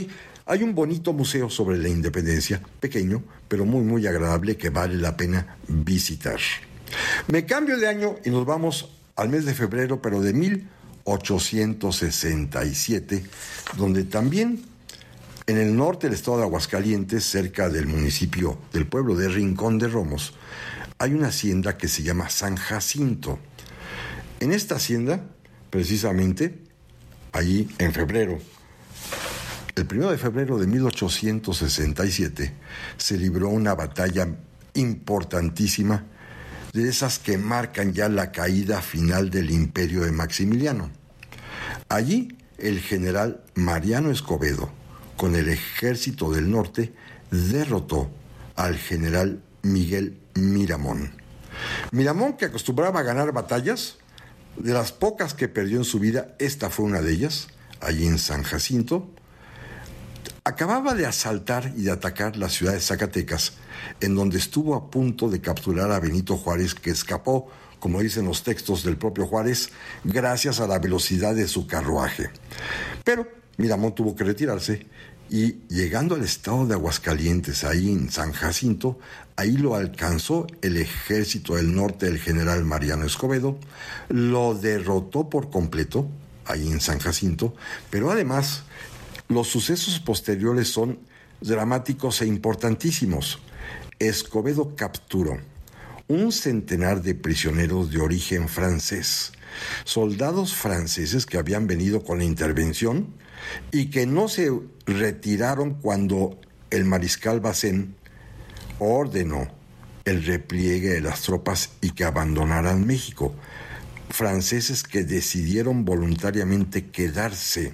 Speaker 13: hay un bonito museo sobre la independencia, pequeño, pero muy, muy agradable, que vale la pena visitar. Me cambio de año y nos vamos al mes de febrero, pero de mil ochocientos sesenta y siete, donde también en el norte del estado de Aguascalientes, cerca del municipio, del pueblo de Rincón de Romos, hay una hacienda que se llama San Jacinto. En esta hacienda, precisamente, allí en febrero, el primero de febrero de mil ochocientos sesenta y siete, se libró una batalla importantísima, de esas que marcan ya la caída final del imperio de Maximiliano. Allí, el general Mariano Escobedo, con el ejército del norte, derrotó al general Miguel Miramón. Miramón, que acostumbraba a ganar batallas, de las pocas que perdió en su vida, esta fue una de ellas, allí en San Jacinto, acababa de asaltar y de atacar la ciudad de Zacatecas, en donde estuvo a punto de capturar a Benito Juárez, que escapó, como dicen los textos del propio Juárez, gracias a la velocidad de su carruaje. Pero Miramón tuvo que retirarse y, llegando al estado de Aguascalientes, ahí en San Jacinto, ahí lo alcanzó el ejército del norte del general Mariano Escobedo, lo derrotó por completo, ahí en San Jacinto, pero además los sucesos posteriores son dramáticos e importantísimos. Escobedo capturó un centenar de prisioneros de origen francés, soldados franceses que habían venido con la intervención y que no se retiraron cuando el mariscal Bazaine ordenó el repliegue de las tropas y que abandonaran México. Franceses que decidieron voluntariamente quedarse.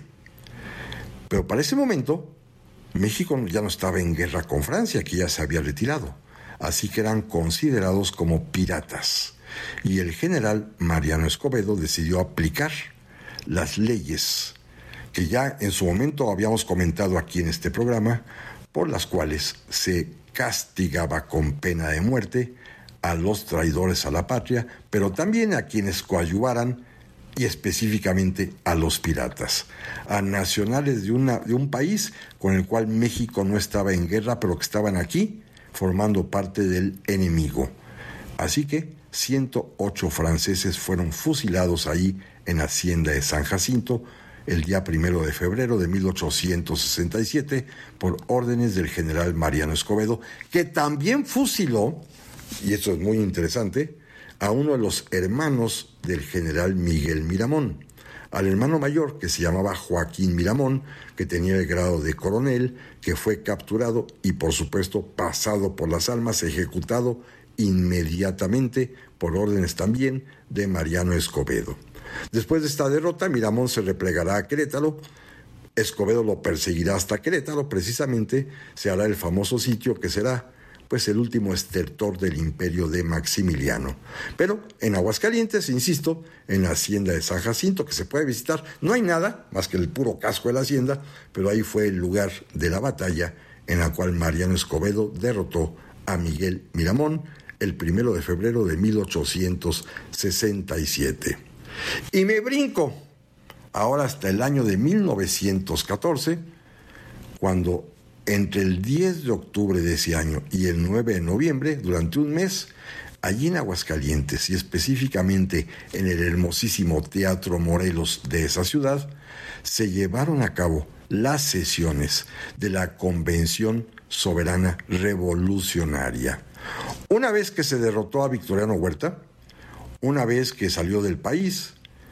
Speaker 13: Pero para ese momento, México ya no estaba en guerra con Francia, que ya se había retirado. Así que eran considerados como piratas. Y el general Mariano Escobedo decidió aplicar las leyes que ya en su momento habíamos comentado aquí en este programa, por las cuales se castigaba con pena de muerte a los traidores a la patria, pero también a quienes coadyuvaran, y específicamente a los piratas, a nacionales de, una, de un país con el cual México no estaba en guerra, pero que estaban aquí formando parte del enemigo. Así que ciento ocho franceses fueron fusilados ahí en la hacienda de San Jacinto el día primero de febrero de mil ochocientos sesenta y siete por órdenes del general Mariano Escobedo, que también fusiló, y esto es muy interesante, a uno de los hermanos del general Miguel Miramón, al hermano mayor, que se llamaba Joaquín Miramón, que tenía el grado de coronel, que fue capturado y por supuesto pasado por las armas, ejecutado inmediatamente por órdenes también de Mariano Escobedo. Después de esta derrota, Miramón se replegará a Querétaro. Escobedo lo perseguirá hasta Querétaro, precisamente se hará el famoso sitio que será pues el último estertor del imperio de Maximiliano. Pero en Aguascalientes, insisto, en la hacienda de San Jacinto, que se puede visitar, no hay nada más que el puro casco de la hacienda, pero ahí fue el lugar de la batalla en la cual Mariano Escobedo derrotó a Miguel Miramón el primero de febrero de mil ochocientos sesenta y siete. Y me brinco ahora hasta el año de mil novecientos catorce, cuando entre el diez de octubre de ese año y el nueve de noviembre, durante un mes, allí en Aguascalientes y específicamente en el hermosísimo Teatro Morelos de esa ciudad, se llevaron a cabo las sesiones de la Convención Soberana Revolucionaria. Una vez que se derrotó a Victoriano Huerta, una vez que salió del país,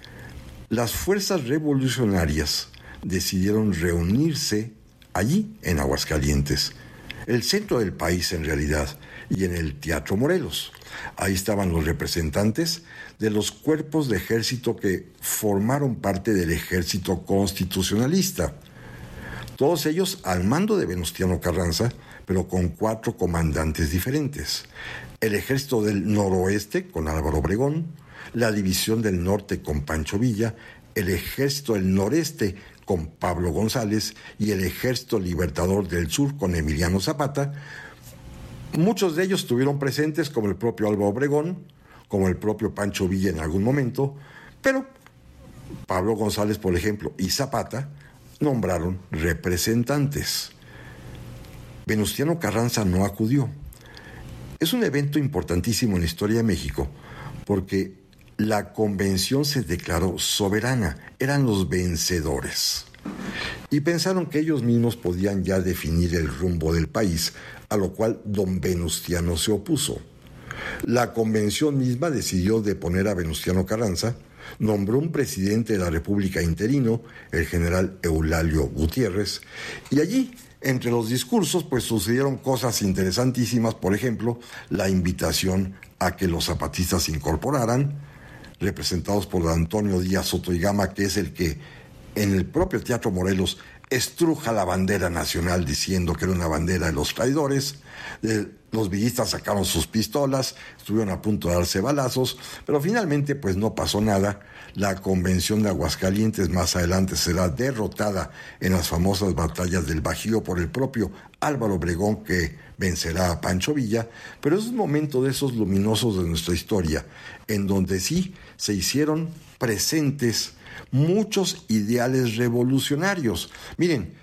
Speaker 13: las fuerzas revolucionarias decidieron reunirse allí en Aguascalientes, el centro del país en realidad, y en el Teatro Morelos. Ahí estaban los representantes de los cuerpos de ejército que formaron parte del ejército constitucionalista. Todos ellos al mando de Venustiano Carranza, pero con cuatro comandantes diferentes. El ejército del noroeste con Álvaro Obregón, la división del norte con Pancho Villa, el ejército del noreste con Pablo González y el Ejército Libertador del Sur con Emiliano Zapata. Muchos de ellos estuvieron presentes, como el propio Álvaro Obregón, como el propio Pancho Villa en algún momento, pero Pablo González, por ejemplo, y Zapata nombraron representantes. Venustiano Carranza no acudió. Es un evento importantísimo en la historia de México porque la convención se declaró soberana, eran los vencedores. Y pensaron que ellos mismos podían ya definir el rumbo del país, a lo cual don Venustiano se opuso. La convención misma decidió deponer a Venustiano Carranza, nombró un presidente de la República interino, el general Eulalio Gutiérrez, y allí, entre los discursos, pues sucedieron cosas interesantísimas, por ejemplo, la invitación a que los zapatistas se incorporaran, representados por Antonio Díaz Soto y Gama, que es el que en el propio Teatro Morelos estruja la bandera nacional diciendo que era una bandera de los traidores. Eh, los villistas sacaron sus pistolas, estuvieron a punto de darse balazos, pero finalmente pues no pasó nada. La convención de Aguascalientes más adelante será derrotada en las famosas batallas del Bajío por el propio Álvaro Obregón, que vencerá a Pancho Villa, pero es un momento de esos luminosos de nuestra historia, en donde sí se hicieron presentes muchos ideales revolucionarios. Miren,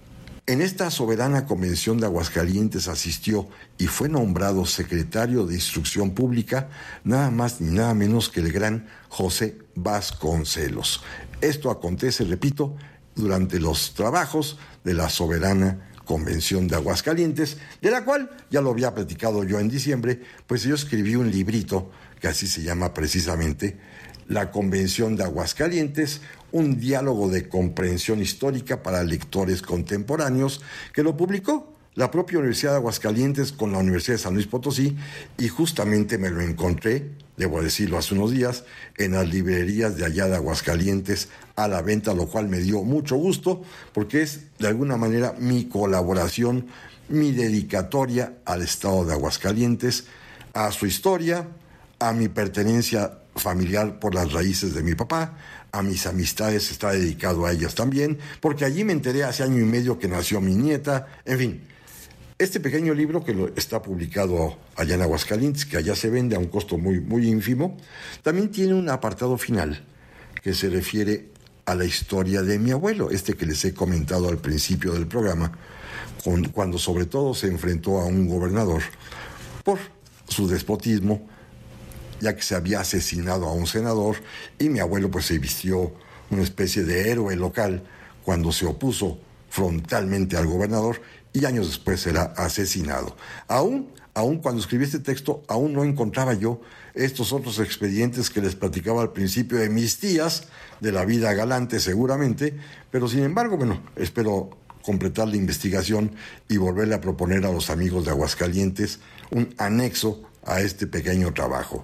Speaker 13: en esta soberana convención de Aguascalientes asistió y fue nombrado secretario de Instrucción Pública nada más ni nada menos que el gran José Vasconcelos. Esto acontece, repito, durante los trabajos de la soberana Convención de Aguascalientes, de la cual ya lo había platicado yo en diciembre, pues yo escribí un librito que así se llama precisamente, La Convención de Aguascalientes, un diálogo de comprensión histórica para lectores contemporáneos, que lo publicó la propia Universidad de Aguascalientes con la Universidad de San Luis Potosí, y justamente me lo encontré, debo decirlo, hace unos días, en las librerías de allá de Aguascalientes a la venta, lo cual me dio mucho gusto, porque es de alguna manera mi colaboración, mi dedicatoria al estado de Aguascalientes, a su historia, a mi pertenencia familiar por las raíces de mi papá, a mis amistades, está dedicado a ellas también, porque allí me enteré hace año y medio que nació mi nieta, en fin. Este pequeño libro que lo, está publicado allá en Aguascalientes, que allá se vende a un costo muy, muy ínfimo, también tiene un apartado final que se refiere a la historia de mi abuelo, este que les he comentado al principio del programa, con, cuando sobre todo se enfrentó a un gobernador por su despotismo, ya que se había asesinado a un senador, y mi abuelo pues se vistió una especie de héroe local cuando se opuso frontalmente al gobernador, y años después será asesinado. Aún, aún cuando escribí este texto, aún no encontraba yo estos otros expedientes que les platicaba al principio de mis tías, de la vida galante seguramente, pero sin embargo, bueno, espero completar la investigación y volverle a proponer a los amigos de Aguascalientes un anexo a este pequeño trabajo.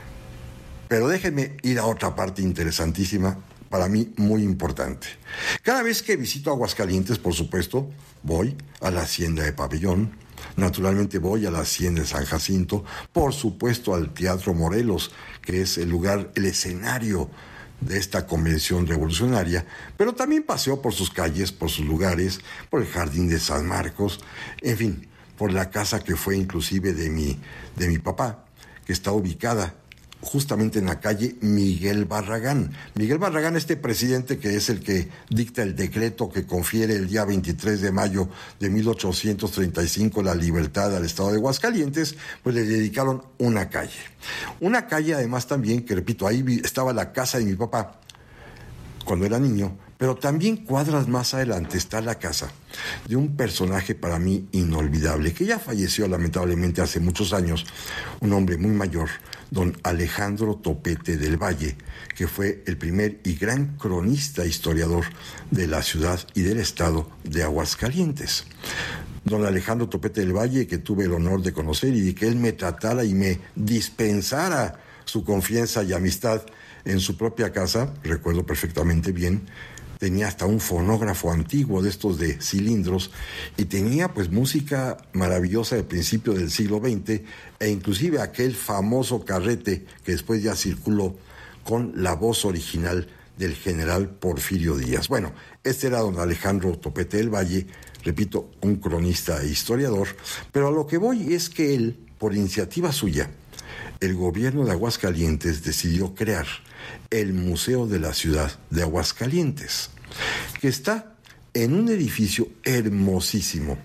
Speaker 13: Pero déjenme ir a otra parte interesantísima, para mí muy importante. Cada vez que visito Aguascalientes, por supuesto, voy a la Hacienda de Pabellón, naturalmente voy a la Hacienda de San Jacinto, por supuesto al Teatro Morelos, que es el lugar, el escenario de esta convención revolucionaria, pero también paseo por sus calles, por sus lugares, por el Jardín de San Marcos, en fin, por la casa que fue inclusive de mi, de mi papá, que está ubicada justamente en la calle Miguel Barragán. Miguel Barragán, este presidente que es el que dicta el decreto que confiere el día veintitrés de mayo de mil ochocientos treinta y cinco la libertad al estado de Aguascalientes, pues le dedicaron una calle. Una calle además también, que repito, ahí estaba la casa de mi papá cuando era niño, pero también cuadras más adelante está la casa de un personaje para mí inolvidable, que ya falleció lamentablemente hace muchos años, un hombre muy mayor, don Alejandro Topete del Valle, que fue el primer y gran cronista historiador de la ciudad y del estado de Aguascalientes. Don Alejandro Topete del Valle, que tuve el honor de conocer y de que él me tratara y me dispensara su confianza y amistad en su propia casa, recuerdo perfectamente bien. Tenía hasta un fonógrafo antiguo de estos de cilindros y tenía pues música maravillosa del principio del siglo veinte e inclusive aquel famoso carrete que después ya circuló con la voz original del general Porfirio Díaz. Bueno, este era don Alejandro Topete del Valle, repito, un cronista e historiador, pero a lo que voy es que él, por iniciativa suya, el gobierno de Aguascalientes decidió crear el Museo de la Ciudad de Aguascalientes, que está en un edificio hermosísimo,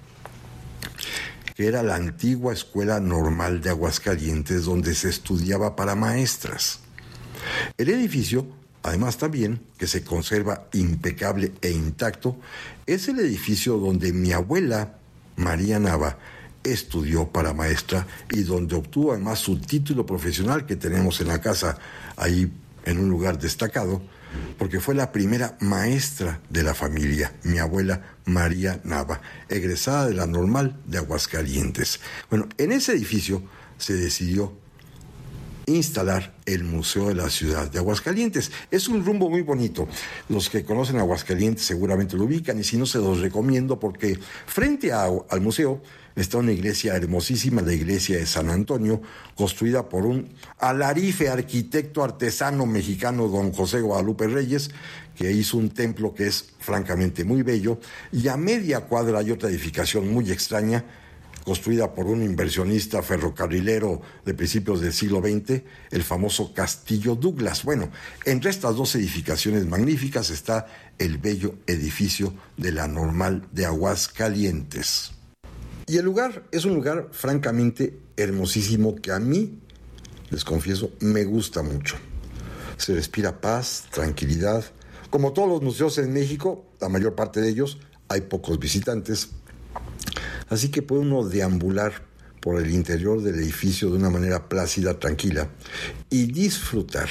Speaker 13: que era la antigua Escuela Normal de Aguascalientes, donde se estudiaba para maestras. El edificio, además también, que se conserva impecable e intacto, es el edificio donde mi abuela, María Nava, estudió para maestra y donde obtuvo además su título profesional que tenemos en la casa, ahí en un lugar destacado, porque fue la primera maestra de la familia, mi abuela María Nava, egresada de la Normal de Aguascalientes. Bueno, en ese edificio se decidió instalar el Museo de la Ciudad de Aguascalientes. Es un rumbo muy bonito. Los que conocen Aguascalientes seguramente lo ubican, y si no, se los recomiendo, porque frente a, al museo está una iglesia hermosísima, la iglesia de San Antonio, construida por un alarife arquitecto artesano mexicano, don José Guadalupe Reyes, que hizo un templo que es francamente muy bello, y a media cuadra hay otra edificación muy extraña, construida por un inversionista ferrocarrilero de principios del siglo veinte, el famoso Castillo Douglas. Bueno, entre estas dos edificaciones magníficas está el bello edificio de la Normal de Aguascalientes. Y el lugar es un lugar francamente hermosísimo que a mí, les confieso, me gusta mucho. Se respira paz, tranquilidad. Como todos los museos en México, la mayor parte de ellos, hay pocos visitantes. Así que puede uno deambular por el interior del edificio de una manera plácida, tranquila, y disfrutar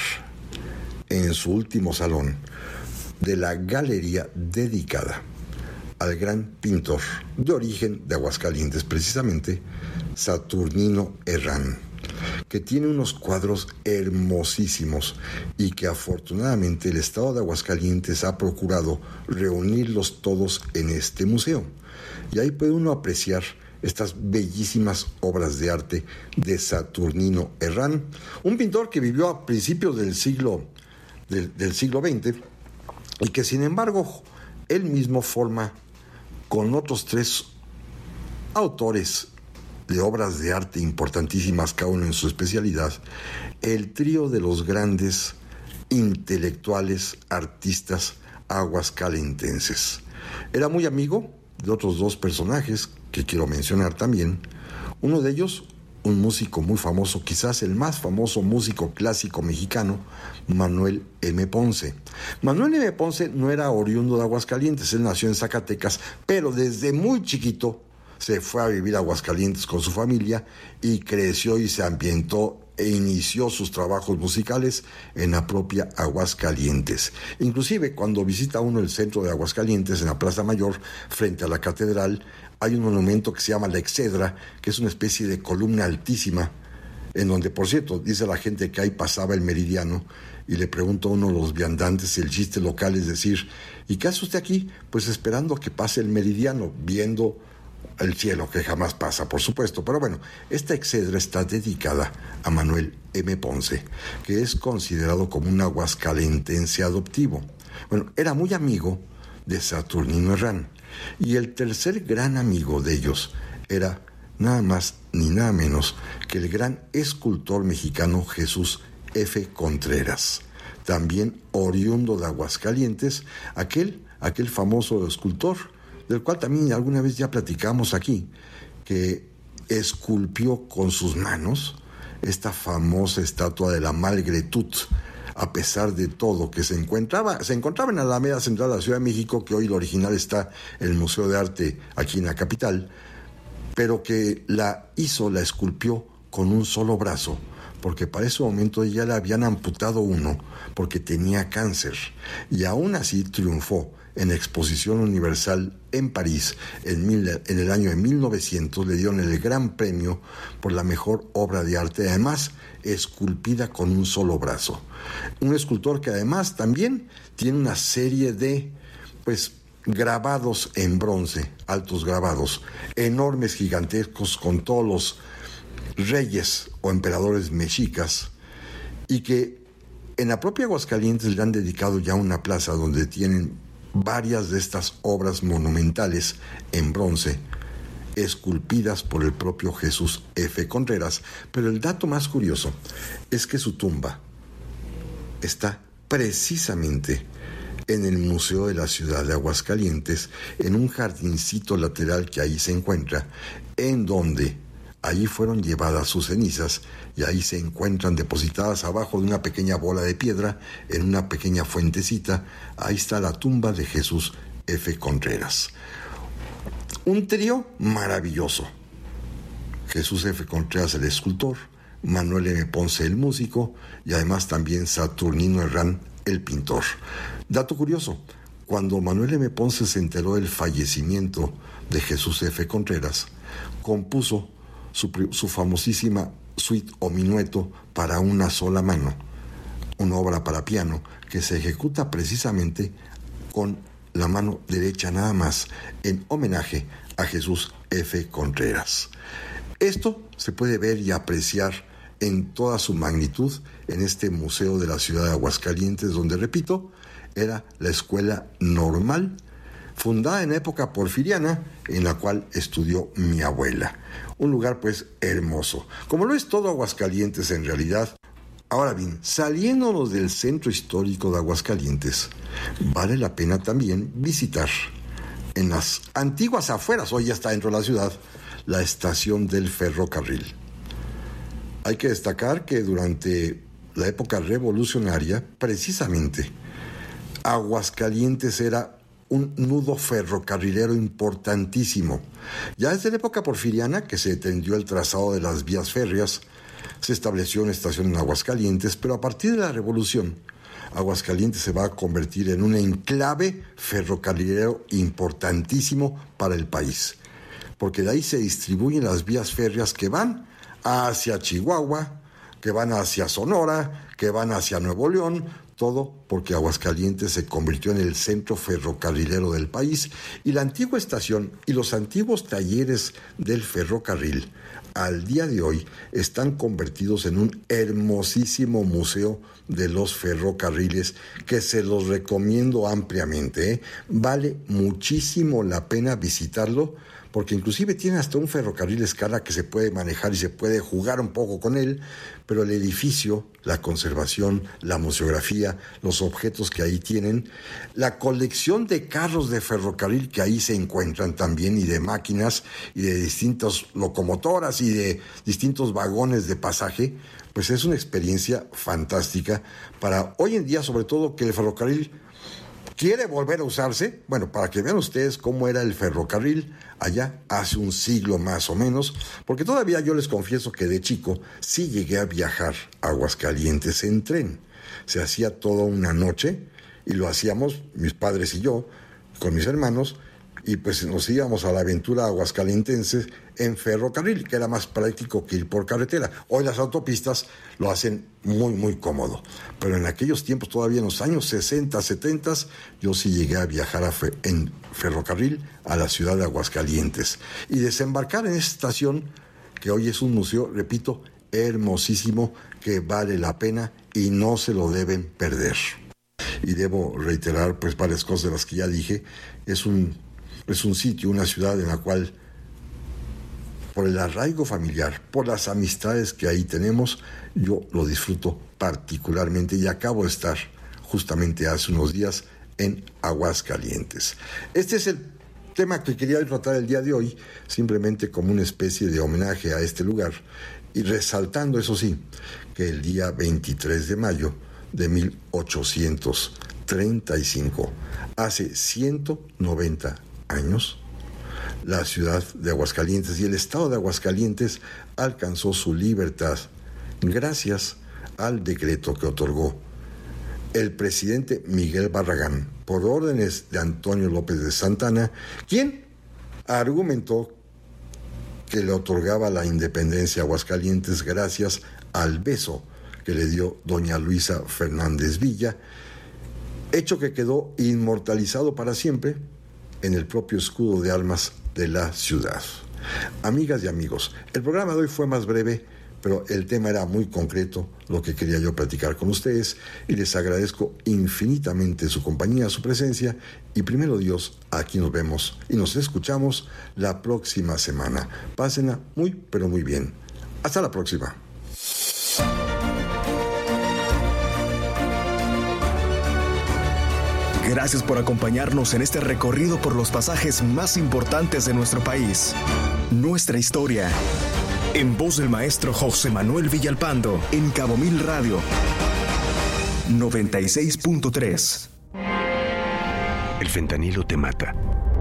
Speaker 13: en su último salón de la galería dedicada al gran pintor de origen de Aguascalientes, precisamente Saturnino Herrán, que tiene unos cuadros hermosísimos y que afortunadamente el Estado de Aguascalientes ha procurado reunirlos todos en este museo. Y ahí puede uno apreciar estas bellísimas obras de arte de Saturnino Herrán, un pintor que vivió a principios del siglo, del, del siglo veinte, y que sin embargo él mismo forma con otros tres autores de obras de arte importantísimas, cada uno en su especialidad, el trío de los grandes intelectuales, artistas aguascalentenses. Era muy amigo de otros dos personajes que quiero mencionar también. Uno de ellos, un músico muy famoso, quizás el más famoso músico clásico mexicano, Manuel M. Ponce. Manuel M. Ponce no era oriundo de Aguascalientes, él nació en Zacatecas, pero desde muy chiquito se fue a vivir a Aguascalientes con su familia y creció y se ambientó e inició sus trabajos musicales en la propia Aguascalientes. Inclusive cuando visita uno el centro de Aguascalientes, en la Plaza Mayor, frente a la catedral, hay un monumento que se llama La Excedra, que es una especie de columna altísima, en donde, por cierto, dice la gente que ahí pasaba el meridiano, y le pregunta a uno de los viandantes, el chiste local es decir, ¿y qué hace usted aquí? Pues esperando que pase el meridiano, viendo el cielo, que jamás pasa, por supuesto. Pero bueno, esta Excedra está dedicada a Manuel M. Ponce, que es considerado como un aguascalentense adoptivo. Bueno, era muy amigo de Saturnino Herrán, y el tercer gran amigo de ellos era nada más ni nada menos que el gran escultor mexicano Jesús F. Contreras, también oriundo de Aguascalientes, aquel, aquel famoso escultor del cual también alguna vez ya platicamos aquí, que esculpió con sus manos esta famosa estatua de la Malgretut, a pesar de todo, que se encontraba, se encontraba en la Alameda Central de la Ciudad de México, que hoy el original está en el Museo de Arte aquí en la capital, pero que la hizo, la esculpió con un solo brazo, porque para ese momento ya le habían amputado uno, porque tenía cáncer, y aún así triunfó. En la Exposición Universal en París, en, mil, en el año de mil novecientos, le dieron el gran premio por la mejor obra de arte, además esculpida con un solo brazo. Un escultor que además también tiene una serie de, pues, grabados en bronce, altos grabados, enormes, gigantescos, con todos los reyes o emperadores mexicas, y que en la propia Aguascalientes le han dedicado ya una plaza donde tienen varias de estas obras monumentales en bronce, esculpidas por el propio Jesús F. Contreras. Pero el dato más curioso es que su tumba está precisamente en el Museo de la Ciudad de Aguascalientes, en un jardincito lateral que ahí se encuentra, en donde allí fueron llevadas sus cenizas y ahí se encuentran depositadas abajo de una pequeña bola de piedra, en una pequeña fuentecita. Ahí está la tumba de Jesús F. Contreras. Un trío maravilloso. Jesús F. Contreras, el escultor, Manuel M. Ponce, el músico, y además también Saturnino Herrán, el pintor. Dato curioso, cuando Manuel M. Ponce se enteró del fallecimiento de Jesús F. Contreras, compuso su, su famosísima suite o minueto para una sola mano, una obra para piano que se ejecuta precisamente con la mano derecha nada más, en homenaje a Jesús F. Contreras. Esto se puede ver y apreciar en toda su magnitud en este museo de la ciudad de Aguascalientes, donde, repito, era la escuela normal, fundada en época porfiriana, en la cual estudió mi abuela. Un lugar, pues, hermoso, como lo es todo Aguascalientes en realidad. Ahora bien, saliéndonos del centro histórico de Aguascalientes, vale la pena también visitar en las antiguas afueras, hoy ya está dentro de la ciudad, la estación del ferrocarril. Hay que destacar que durante la época revolucionaria, precisamente, Aguascalientes era un nudo ferrocarrilero importantísimo. Ya desde la época porfiriana, que se tendió el trazado de las vías férreas, se estableció una estación en Aguascalientes, pero a partir de la Revolución, Aguascalientes se va a convertir en un enclave ferrocarrilero importantísimo para el país, porque de ahí se distribuyen las vías férreas que van hacia Chihuahua, que van hacia Sonora, que van hacia Nuevo León, todo porque Aguascalientes se convirtió en el centro ferrocarrilero del país, y la antigua estación y los antiguos talleres del ferrocarril al día de hoy están convertidos en un hermosísimo museo de los ferrocarriles que se los recomiendo ampliamente, ¿eh? Vale muchísimo la pena visitarlo, porque inclusive tiene hasta un ferrocarril a escala que se puede manejar y se puede jugar un poco con él, pero el edificio, la conservación, la museografía, los objetos que ahí tienen, la colección de carros de ferrocarril que ahí se encuentran también, y de máquinas, y de distintas locomotoras, y de distintos vagones de pasaje, pues es una experiencia fantástica para hoy en día, sobre todo que el ferrocarril quiere volver a usarse. Bueno, para que vean ustedes cómo era el ferrocarril allá hace un siglo más o menos, porque todavía yo les confieso que de chico sí llegué a viajar a Aguascalientes en tren. Se hacía toda una noche y lo hacíamos mis padres y yo con mis hermanos, y pues nos íbamos a la aventura aguascalientense en ferrocarril, que era más práctico que ir por carretera. Hoy las autopistas lo hacen muy, muy cómodo, pero en aquellos tiempos, todavía en los años sesenta, setenta, yo sí llegué a viajar a fe- en ferrocarril a la ciudad de Aguascalientes y desembarcar en esta estación, que hoy es un museo, repito, hermosísimo, que vale la pena y no se lo deben perder. Y debo reiterar pues varias cosas de las que ya dije. Es un, es un sitio, una ciudad en la cual, por el arraigo familiar, por las amistades que ahí tenemos, yo lo disfruto particularmente, y acabo de estar justamente hace unos días en Aguascalientes. Este es el tema que quería tratar el día de hoy, simplemente como una especie de homenaje a este lugar, y resaltando, eso sí, que el día veintitrés de mayo de mil ochocientos treinta y cinco, hace ciento noventa años, la ciudad de Aguascalientes y el estado de Aguascalientes alcanzó su libertad gracias al decreto que otorgó el presidente Miguel Barragán por órdenes de Antonio López de Santana, quien argumentó que le otorgaba la independencia a Aguascalientes gracias al beso que le dio doña Luisa Fernández Villa, hecho que quedó inmortalizado para siempre en el propio escudo de armas de la ciudad. Amigas y amigos, el programa de hoy fue más breve, pero el tema era muy concreto, lo que quería yo platicar con ustedes, y les agradezco infinitamente su compañía, su presencia, y primero Dios, aquí nos vemos y nos escuchamos la próxima semana. Pásenla muy, pero muy bien. Hasta la próxima.
Speaker 11: Gracias por acompañarnos en este recorrido por los pasajes más importantes de nuestro país. Nuestra historia. En voz del maestro José Manuel Villalpando, en Cabo Mil Radio. noventa y seis punto tres.
Speaker 1: El fentanilo te mata.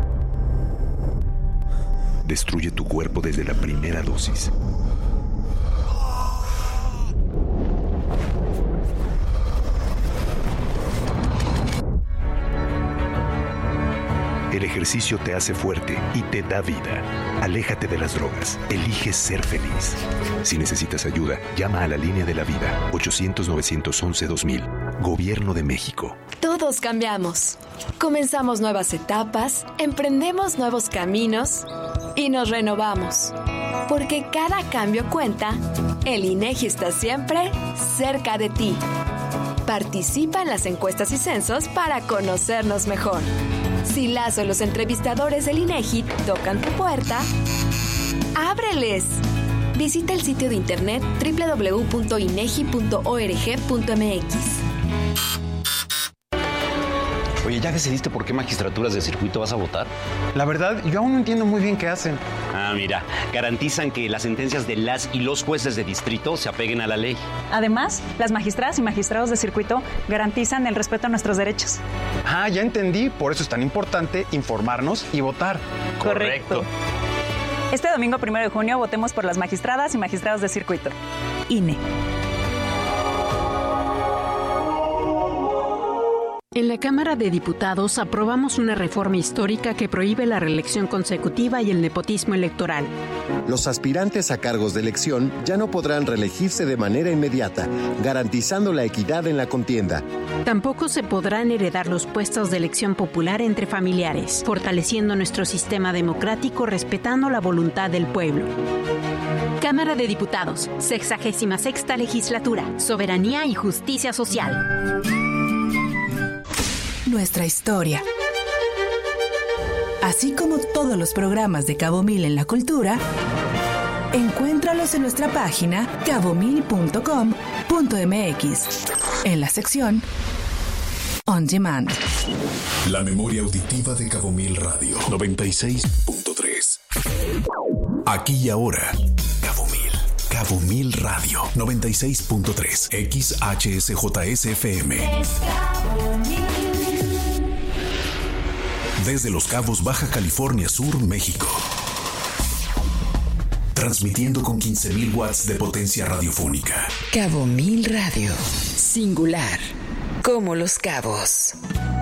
Speaker 1: Destruye tu cuerpo desde la primera dosis. El ejercicio te hace fuerte y te da vida. Aléjate de las drogas. Elige ser feliz. Si necesitas ayuda, llama a la Línea de la Vida. ochocientos, novecientos once, dos mil. Gobierno de México.
Speaker 22: Todos cambiamos. Comenzamos nuevas etapas, emprendemos nuevos caminos y nos renovamos. Porque cada cambio cuenta, el INEGI está siempre cerca de ti. Participa en las encuestas y censos para conocernos mejor. Si las o los entrevistadores del INEGI tocan tu puerta, ¡ábreles! Visita el sitio de internet doble u doble u doble u punto inegi punto org punto m x.
Speaker 23: Oye, ¿ya decidiste por qué magistraturas de circuito vas a votar?
Speaker 24: La verdad, yo aún no entiendo muy bien qué hacen.
Speaker 23: Ah, mira, garantizan que las sentencias de las y los jueces de distrito se apeguen a la ley.
Speaker 25: Además, las magistradas y magistrados de circuito garantizan el respeto a nuestros derechos.
Speaker 24: Ah, ya entendí, por eso es tan importante informarnos y votar.
Speaker 25: Correcto. Este domingo primero de junio votemos por las magistradas y magistrados de circuito. I N E.
Speaker 26: En la Cámara de Diputados aprobamos una reforma histórica que prohíbe la reelección consecutiva y el nepotismo electoral.
Speaker 27: Los aspirantes a cargos de elección ya no podrán reelegirse de manera inmediata, garantizando la equidad en la contienda.
Speaker 26: Tampoco se podrán heredar los puestos de elección popular entre familiares, fortaleciendo nuestro sistema democrático respetando la voluntad del pueblo. Cámara de Diputados, sexagésima sexta legislatura, soberanía y justicia social.
Speaker 12: Nuestra historia. Así como todos los programas de Cabo Mil en la cultura, encuéntralos en nuestra página cabo mil punto com punto m x, en la sección On Demand.
Speaker 4: La memoria auditiva de Cabo Mil Radio noventa y seis punto tres. Aquí y ahora. Cabo Mil. Cabo Mil Radio noventa y seis punto tres. X H S J S F M. Desde Los Cabos, Baja California Sur, México. Transmitiendo con quince mil watts de potencia radiofónica.
Speaker 10: Cabo Mil Radio. Singular. Como Los Cabos.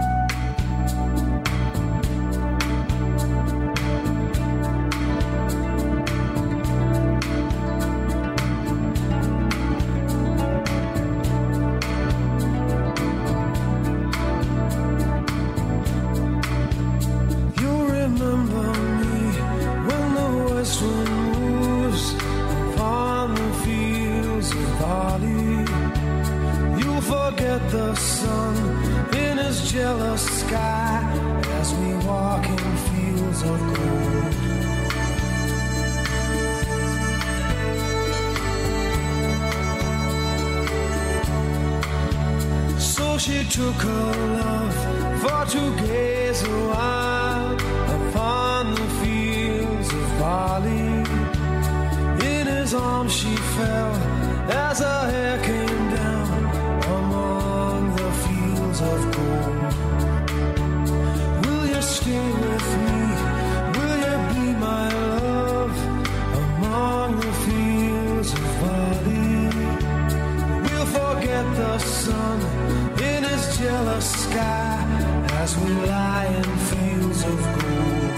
Speaker 28: Took her love for to gaze a while upon the fields of barley. In his arms she fell as her hair came down among the fields of gold. Will you stay with me? Will you be my love among the fields of barley? We'll forget the sun in his jealous sky as we lie in fields of gold.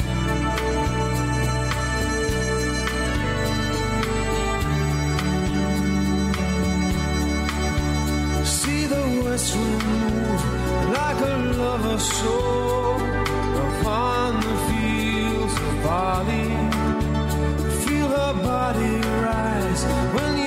Speaker 28: See the west wind move like a lover so